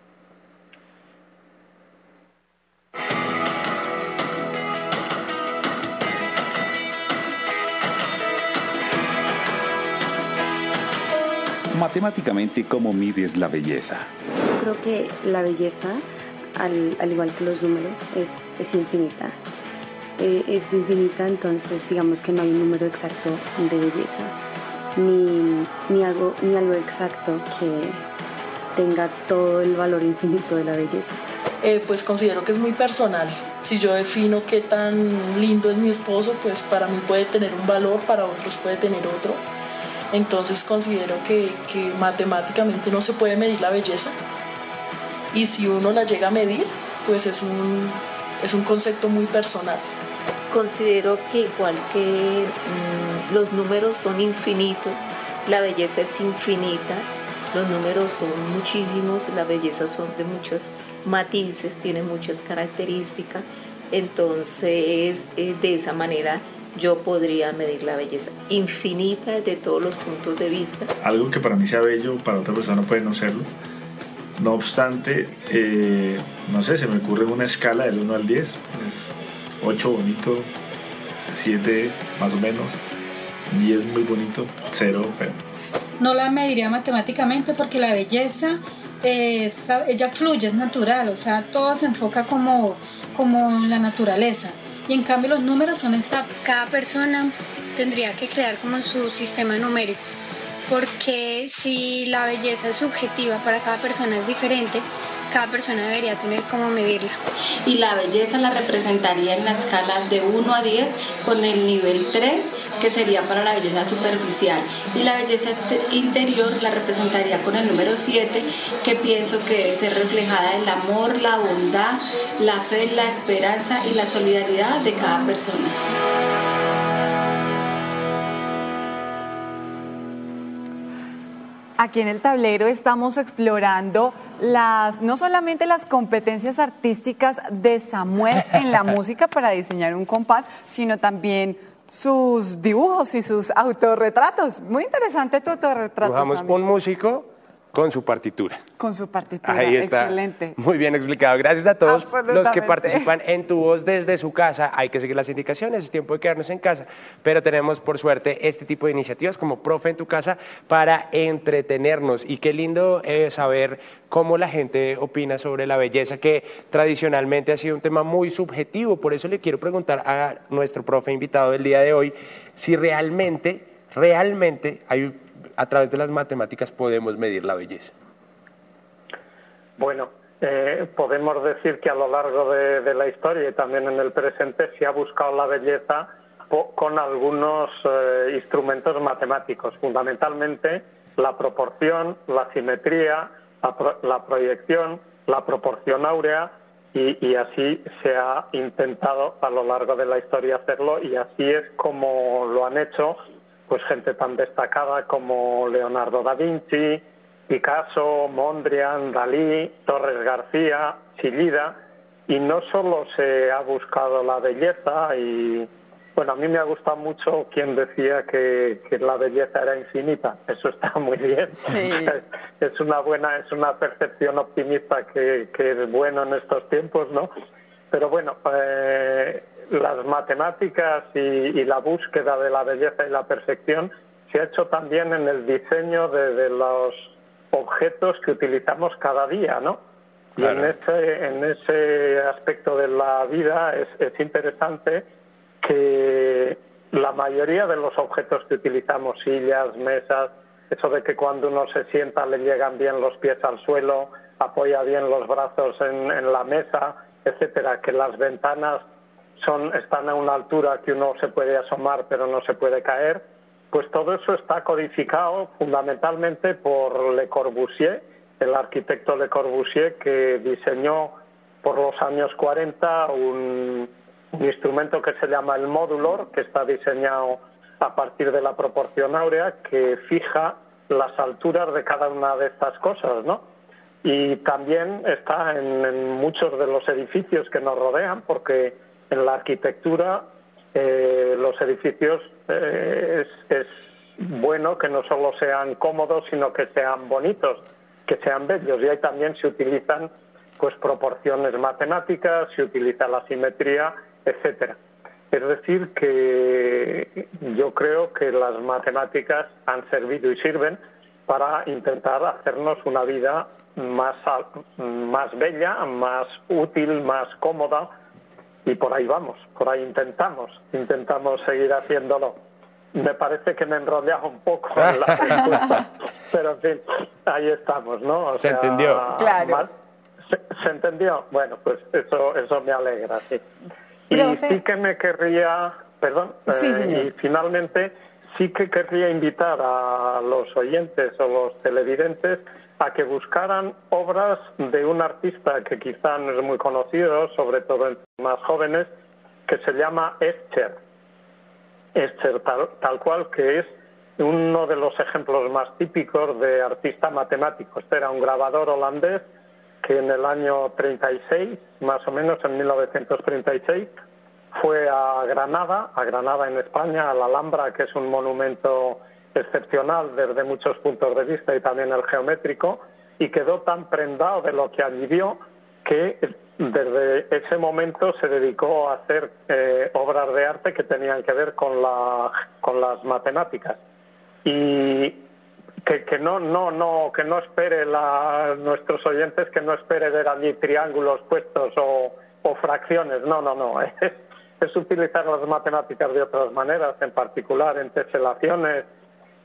Matemáticamente, ¿cómo mides la belleza? Creo que la belleza, al igual que los números, es infinita. Es infinita, entonces digamos que no hay un número exacto de belleza, ni algo exacto que tenga todo el valor infinito de la belleza. Pues considero que es muy personal. Si yo defino qué tan lindo es mi esposo, pues para mí puede tener un valor, para otros puede tener otro. Entonces considero que matemáticamente no se puede medir la belleza, y si uno la llega a medir, pues es un concepto muy personal. Considero que igual que los números son infinitos, la belleza es infinita. Los números son muchísimos, la belleza son de muchos matices, tiene muchas características. Entonces, de esa manera yo podría medir la belleza infinita desde todos los puntos de vista. Algo que para mí sea bello, para otra persona puede no serlo. No obstante, no sé, se me ocurre una escala del 1 al 10. Es 8 bonito, 7 más o menos, 10 muy bonito, 0 feo. No la mediría matemáticamente porque la belleza, ella fluye, es natural, o sea, todo se enfoca como en la naturaleza. Y en cambio los números son exactos. Cada persona tendría que crear como su sistema numérico, porque si la belleza es subjetiva, para cada persona es diferente, cada persona debería tener cómo medirla. Y la belleza la representaría en la escala de 1 a 10 con el nivel 3, que sería para la belleza superficial. Y la belleza interior la representaría con el número 7, que pienso que debe ser reflejada el amor, la bondad, la fe, la esperanza y la solidaridad de cada persona. Aquí en el tablero estamos explorando no solamente las competencias artísticas de Samuel en la música para diseñar un compás, sino también sus dibujos y sus autorretratos. Muy interesante tu autorretrato, Dibujamos Samuel. un músico con su partitura. Con su partitura, Ahí está. Excelente. Muy bien explicado. Gracias a todos los que Absolutamente. participan en Tu Voz desde su casa. Hay que seguir las indicaciones, es tiempo de quedarnos en casa, pero tenemos por suerte este tipo de iniciativas como Profe en tu casa para entretenernos. Y qué lindo saber cómo la gente opina sobre la belleza, que tradicionalmente ha sido un tema muy subjetivo. Por eso le quiero preguntar a nuestro profe invitado del día de hoy si realmente hay, a través de las matemáticas podemos medir la belleza. Bueno, podemos decir que a lo largo de la historia y también en el presente se ha buscado la belleza con algunos instrumentos matemáticos, fundamentalmente la proporción, la simetría, la proyección, la proporción áurea, y así se ha intentado a lo largo de la historia hacerlo, y así es como lo han hecho pues gente tan destacada como Leonardo da Vinci, Picasso, Mondrian, Dalí, Torres García, Chillida, y no solo se ha buscado la belleza, y bueno, a mí me ha gustado mucho quien decía que la belleza era infinita. Eso está muy bien. Sí. Es una percepción optimista que es bueno en estos tiempos, ¿no? Pero bueno, las matemáticas y la búsqueda de la belleza y la perfección se ha hecho también en el diseño de los objetos que utilizamos cada día, ¿no? Claro. Y en ese aspecto de la vida es interesante que la mayoría de los objetos que utilizamos, sillas, mesas, eso de que cuando uno se sienta le llegan bien los pies al suelo, apoya bien los brazos en la mesa, etcétera, que las ventanas están a una altura que uno se puede asomar pero no se puede caer, pues todo eso está codificado fundamentalmente por Le Corbusier, el arquitecto Le Corbusier, que diseñó por los años 40 un instrumento que se llama el módulor, que está diseñado a partir de la proporción áurea, que fija las alturas de cada una de estas cosas, ¿no? Y también está en muchos de los edificios que nos rodean, porque en la arquitectura los edificios es bueno que no solo sean cómodos, sino que sean bonitos, que sean bellos. Y ahí también se utilizan pues proporciones matemáticas, se utiliza la simetría, etcétera. Es decir, que yo creo que las matemáticas han servido y sirven para intentar hacernos una vida más bella, más útil, más cómoda, y por ahí vamos, por ahí intentamos seguir haciéndolo. Me parece que me he enrollado un poco en la respuesta, pero en fin, ahí estamos, ¿no? Se entendió. Claro. ¿Se entendió? Bueno, pues eso me alegra, sí. Y sí que me querría, sí, señor. Y finalmente sí que querría invitar a los oyentes o los televidentes a que buscaran obras de un artista que quizá no es muy conocido, sobre todo entre más jóvenes, que se llama Escher. Escher, tal cual, que es uno de los ejemplos más típicos de artista matemático. Este era un grabador holandés que en el año 36, más o menos en 1936, fue a Granada en España, a la Alhambra, que es un monumento excepcional desde muchos puntos de vista y también el geométrico, y quedó tan prendado de lo que allí vio que desde ese momento se dedicó a hacer obras de arte que tenían que ver con las matemáticas. Y que no espere nuestros oyentes, que no espere ver allí triángulos puestos o fracciones, no, es utilizar las matemáticas de otras maneras, en particular en teselaciones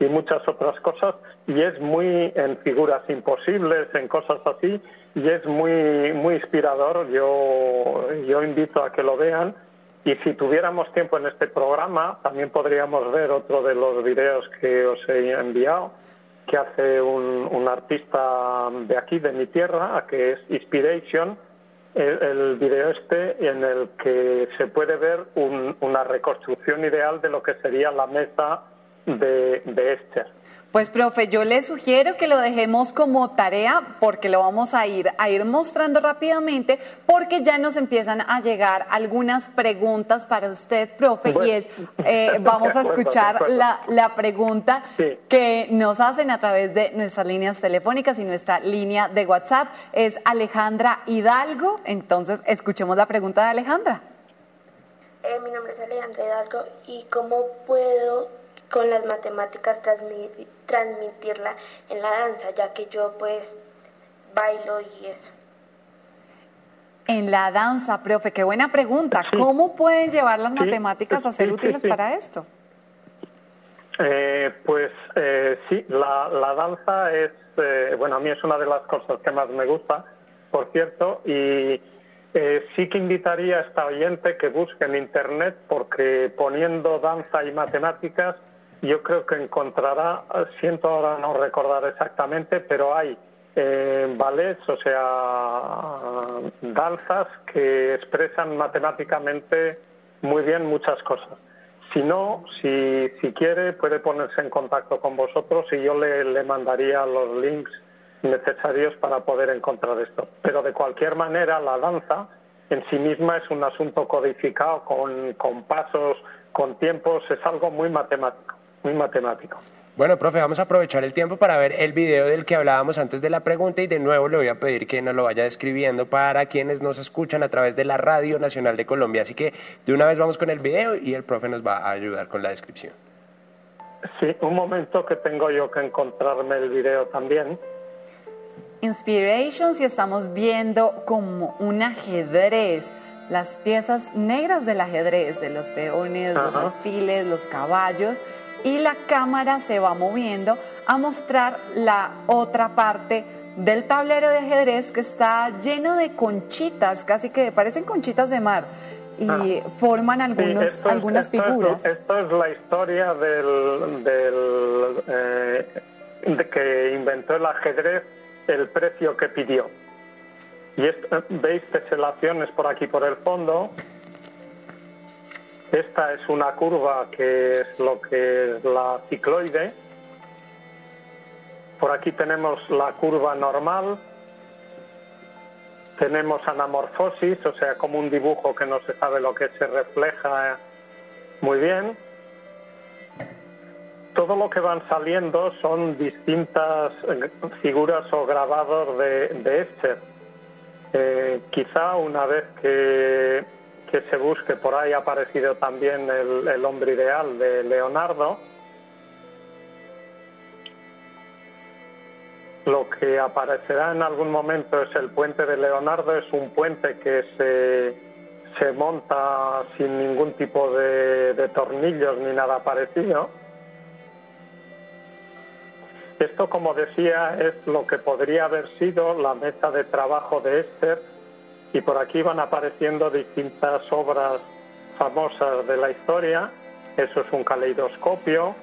y muchas otras cosas, y es muy en figuras imposibles, en cosas así, y es muy, muy inspirador. Yo invito a que lo vean, y si tuviéramos tiempo en este programa, también podríamos ver otro de los videos que os he enviado, que hace un artista de aquí, de mi tierra, que es Inspiration, el video en el que se puede ver una reconstrucción ideal de lo que sería la mesa de Esther. Pues, profe, yo le sugiero que lo dejemos como tarea porque lo vamos a ir mostrando rápidamente, porque ya nos empiezan a llegar algunas preguntas para usted, profe, bueno, y es, vamos a escuchar la pregunta que nos hacen a través de nuestras líneas telefónicas y nuestra línea de WhatsApp. Es Alejandra Hidalgo, entonces escuchemos la pregunta de Alejandra. Mi nombre es Alejandra Hidalgo, y ¿cómo puedo con las matemáticas transmitirla en la danza, ya que yo pues bailo y eso? En la danza, profe, qué buena pregunta. ¿Cómo pueden llevar las matemáticas a ser útiles para esto? Sí, la danza es, bueno, a mí es una de las cosas que más me gusta, por cierto, y sí que invitaría a esta oyente que busque en internet, porque poniendo danza y matemáticas, yo creo que encontrará, siento ahora no recordar exactamente, pero hay ballets, o sea, danzas que expresan matemáticamente muy bien muchas cosas. Si no, si quiere, puede ponerse en contacto con vosotros y yo le mandaría los links necesarios para poder encontrar esto. Pero de cualquier manera, la danza en sí misma es un asunto codificado con pasos, con tiempos, es algo muy matemático. Muy matemático. Bueno, profe, vamos a aprovechar el tiempo para ver el video del que hablábamos antes de la pregunta, y de nuevo le voy a pedir que nos lo vaya describiendo para quienes nos escuchan a través de la Radio Nacional de Colombia. Así que de una vez vamos con el video y el profe nos va a ayudar con la descripción. Sí, un momento que tengo yo que encontrarme el video también. Inspirations, y estamos viendo como un ajedrez, las piezas negras del ajedrez, de los peones, los alfiles, los caballos, y la cámara se va moviendo a mostrar la otra parte del tablero de ajedrez, que está lleno de conchitas, casi que parecen conchitas de mar, y forman algunas figuras. Esto es la historia de que inventó el ajedrez, el precio que pidió. Y veis teselaciones por aquí por el fondo. Esta es una curva que es lo que es la cicloide. Por aquí tenemos la curva normal. Tenemos anamorfosis, o sea, como un dibujo que no se sabe lo que se refleja muy bien. Todo lo que van saliendo son distintas figuras o grabados de Esther. Quizá una vez que se busque, por ahí ha aparecido también el hombre ideal de Leonardo. Lo que aparecerá en algún momento es el puente de Leonardo. Es un puente que se monta sin ningún tipo de tornillos ni nada parecido. Esto, como decía, es lo que podría haber sido la mesa de trabajo de Esther, y por aquí van apareciendo distintas obras famosas de la historia. Eso es un caleidoscopio.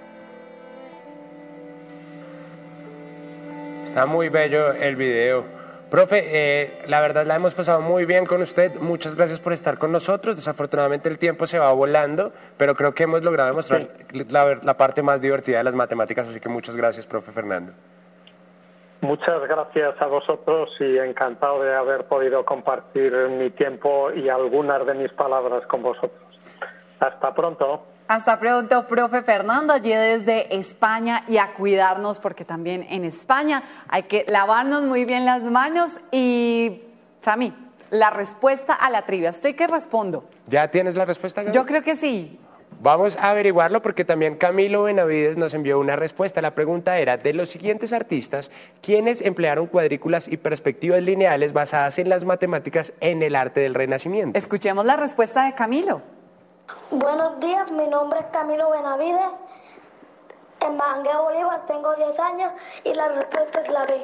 Está muy bello el video. Profe, la verdad la hemos pasado muy bien con usted. Muchas gracias por estar con nosotros. Desafortunadamente el tiempo se va volando, pero creo que hemos logrado demostrar la parte más divertida de las matemáticas, así que muchas gracias, profe Fernando. Muchas gracias a vosotros, y encantado de haber podido compartir mi tiempo y algunas de mis palabras con vosotros. Hasta pronto. Hasta pronto, profe Fernando, allí desde España, y a cuidarnos, porque también en España hay que lavarnos muy bien las manos. Y, Sami, la respuesta a la trivia, ¿estoy que respondo? ¿Ya tienes la respuesta, Gaby? Yo creo que sí. Vamos a averiguarlo, porque también Camilo Benavides nos envió una respuesta. La pregunta era: de los siguientes artistas, ¿quiénes emplearon cuadrículas y perspectivas lineales basadas en las matemáticas en el arte del Renacimiento? Escuchemos la respuesta de Camilo. Buenos días, mi nombre es Camilo Benavides. En Mangueo, Bolívar, tengo 10 años y la respuesta es la B.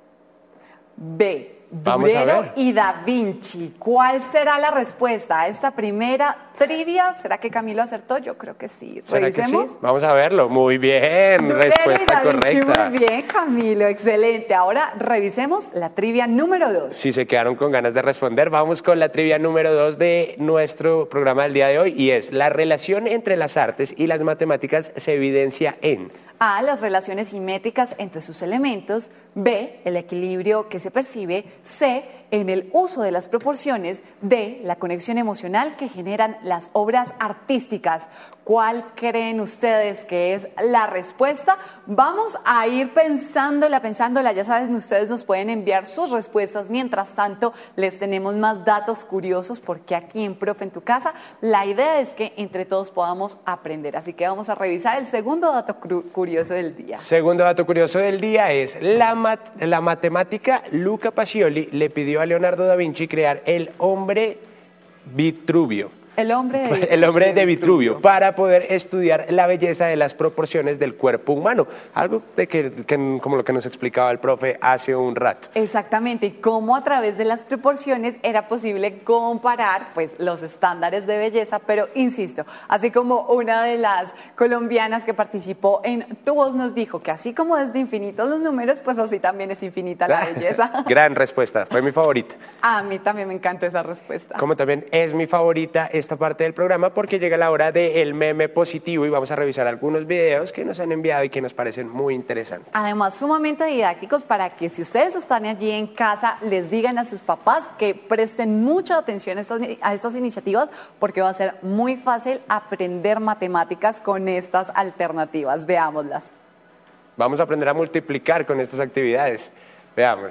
B. Vamos a Durero ver. y Da Vinci. ¿Cuál será la respuesta a esta primera trivia? ¿Será que Camilo acertó? Yo creo que sí. ¿Será que sí? Revisemos. Vamos a verlo. Muy bien, Durero y respuesta Da Vinci, correcta. muy bien, Camilo, excelente. Ahora revisemos la trivia número 2. Si se quedaron con ganas de responder, vamos con la trivia número 2 de nuestro programa del día de hoy y es: la relación entre las artes y las matemáticas se evidencia en... A. Las relaciones simétricas entre sus elementos. B. El equilibrio que se percibe. C. En el uso de las proporciones. D. La conexión emocional que generan las obras artísticas. ¿Cuál creen ustedes que es la respuesta? Vamos a ir pensándola. Ya saben, ustedes nos pueden enviar sus respuestas. Mientras tanto, les tenemos más datos curiosos porque aquí en Profe en tu Casa, la idea es que entre todos podamos aprender. Así que vamos a revisar el segundo dato curioso del día. Segundo dato curioso del día es: la matemática Luca Pacioli le pidió a Leonardo da Vinci crear el hombre Vitruvio. El hombre de Vitruvio, para poder estudiar la belleza de las proporciones del cuerpo humano. Algo como lo que nos explicaba el profe hace un rato. Exactamente, y cómo a través de las proporciones era posible comparar pues, los estándares de belleza, pero insisto, así como una de las colombianas que participó en Tu Voz nos dijo que así como es de infinitos los números, pues así también es infinita la belleza. Gran respuesta, fue mi favorita. A mí también me encantó esa respuesta. Como también es mi favorita esta parte del programa porque llega la hora del meme positivo y vamos a revisar algunos videos que nos han enviado y que nos parecen muy interesantes. Además, sumamente didácticos para que si ustedes están allí en casa, les digan a sus papás que presten mucha atención a estas iniciativas porque va a ser muy fácil aprender matemáticas con estas alternativas. Veámoslas. Vamos a aprender a multiplicar con estas actividades. Veamos.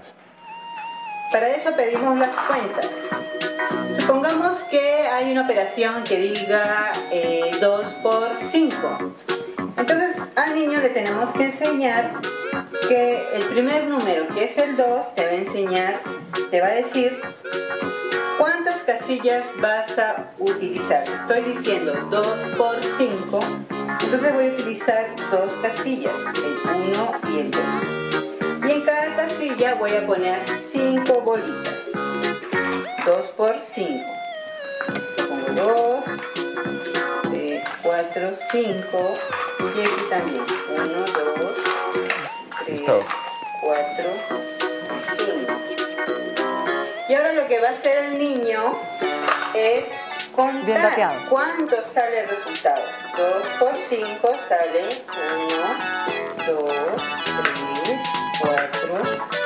Para eso pedimos las cuentas. Supongamos que hay una operación que diga 2 por 5. Entonces al niño le tenemos que enseñar que el primer número, que es el 2, te va a decir cuántas casillas vas a utilizar. Estoy diciendo 2 por 5, entonces voy a utilizar 2 casillas, el 1 y el 2. Y en cada casilla voy a poner 5 bolitas. 2 por 5. Pongo 2, 3, 4, 5. Y aquí también. 1, 2, 3, 4, 5. Y ahora lo que va a hacer el niño es contar cuánto sale el resultado. 2 por 5 sale 1, 2, 3, 4,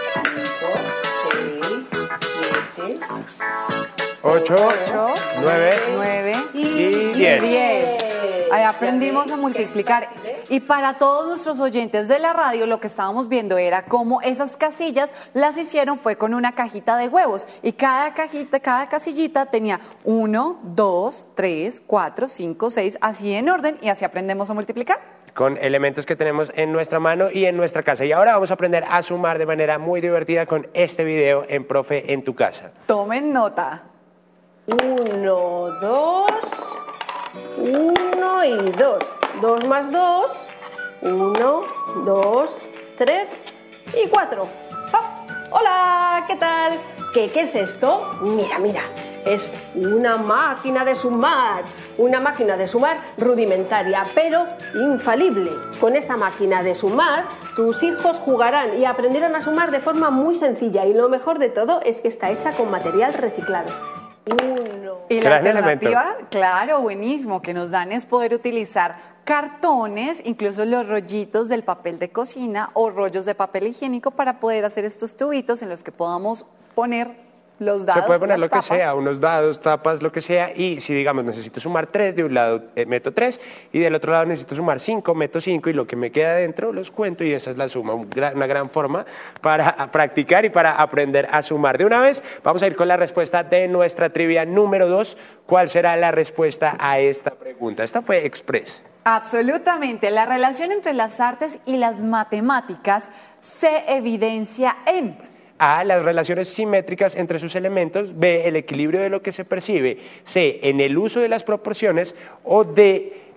5, 6, 7, 8, 9 y 10. Ahí aprendimos a multiplicar. Y para todos nuestros oyentes de la radio, lo que estábamos viendo era cómo esas casillas las hicieron fue con una cajita de huevos. Y cada casillita tenía 1, 2, 3, 4, 5, 6, así en orden, y así aprendemos a multiplicar. Con elementos que tenemos en nuestra mano y en nuestra casa. Y ahora vamos a aprender a sumar de manera muy divertida con este video en Profe en tu Casa. Tomen nota. 1, 2, 1 y 2. 2 más 2, 1, 2, 3 y 4. ¡Oh! Hola, ¿qué tal? ¿Qué es esto? Mira, es una máquina de sumar rudimentaria, pero infalible. Con esta máquina de sumar, tus hijos jugarán y aprenderán a sumar de forma muy sencilla, y lo mejor de todo es que está hecha con material reciclado. Y la alternativa, claro, buenísimo, que nos dan es poder utilizar cartones, incluso los rollitos del papel de cocina o rollos de papel higiénico para poder hacer estos tubitos en los que podamos poner los dados. Se puede poner lo que tapas. sea, unos dados, tapas, lo que sea, y si digamos necesito sumar 3, de un lado meto 3 y del otro lado necesito sumar 5, meto 5 y lo que me queda dentro los cuento y esa es la suma, una gran forma para practicar y para aprender a sumar. De una vez vamos a ir con la respuesta de nuestra trivia número 2. ¿Cuál será la respuesta a esta pregunta? Esta fue express. Absolutamente, la relación entre las artes y las matemáticas se evidencia en... A, las relaciones simétricas entre sus elementos. B, el equilibrio de lo que se percibe. C, en el uso de las proporciones. O D,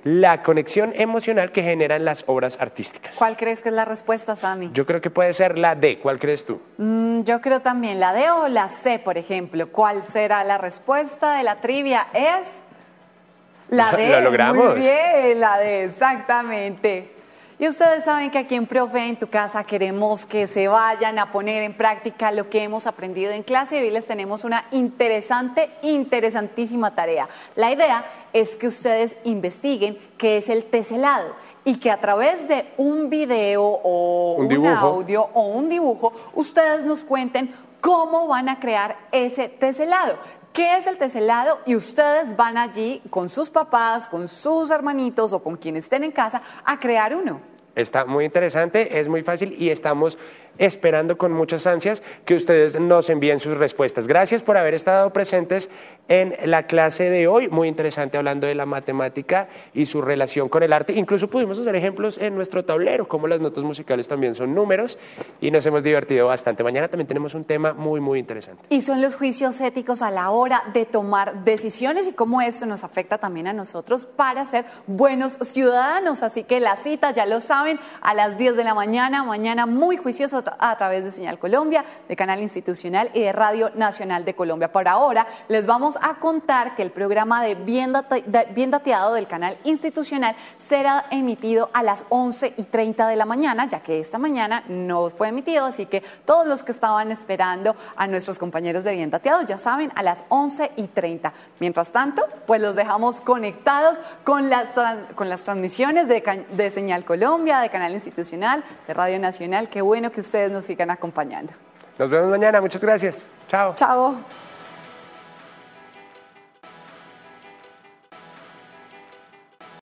la conexión emocional que generan las obras artísticas. ¿Cuál crees que es la respuesta, Sammy? Yo creo que puede ser la D. ¿Cuál crees tú? Yo creo también la D o la C, por ejemplo. ¿Cuál será la respuesta de la trivia? Es la D. Lo logramos. Muy bien, la D, exactamente. Y ustedes saben que aquí en Profe en tu casa queremos que se vayan a poner en práctica lo que hemos aprendido en clase y hoy les tenemos una interesantísima tarea. La idea es que ustedes investiguen qué es el teselado y que a través de un video o un audio o un dibujo ustedes nos cuenten cómo van a crear ese teselado. ¿Qué es el teselado? Y ustedes van allí con sus papás, con sus hermanitos o con quienes estén en casa a crear uno. Está muy interesante, es muy fácil y estamos esperando con muchas ansias que ustedes nos envíen sus respuestas. Gracias por haber estado presentes en la clase de hoy, muy interesante hablando de la matemática y su relación con el arte. Incluso pudimos hacer ejemplos en nuestro tablero, como las notas musicales también son números y nos hemos divertido bastante. Mañana también tenemos un tema muy interesante. Y son los juicios éticos a la hora de tomar decisiones y cómo esto nos afecta también a nosotros para ser buenos ciudadanos. Así que la cita, ya lo saben, a las 10 de la mañana, mañana muy juicioso a través de Señal Colombia, de Canal Institucional y de Radio Nacional de Colombia. Por ahora les vamos a contar que el programa de Bien Dateado del Canal Institucional será emitido a las 11:30 de la mañana, ya que esta mañana no fue emitido, así que todos los que estaban esperando a nuestros compañeros de Bien Dateado ya saben, a las 11:30. Mientras tanto, pues los dejamos conectados con las transmisiones de Señal Colombia, de Canal Institucional, de Radio Nacional. Qué bueno que ustedes nos sigan acompañando. Nos vemos mañana, muchas gracias. Chao. Chao.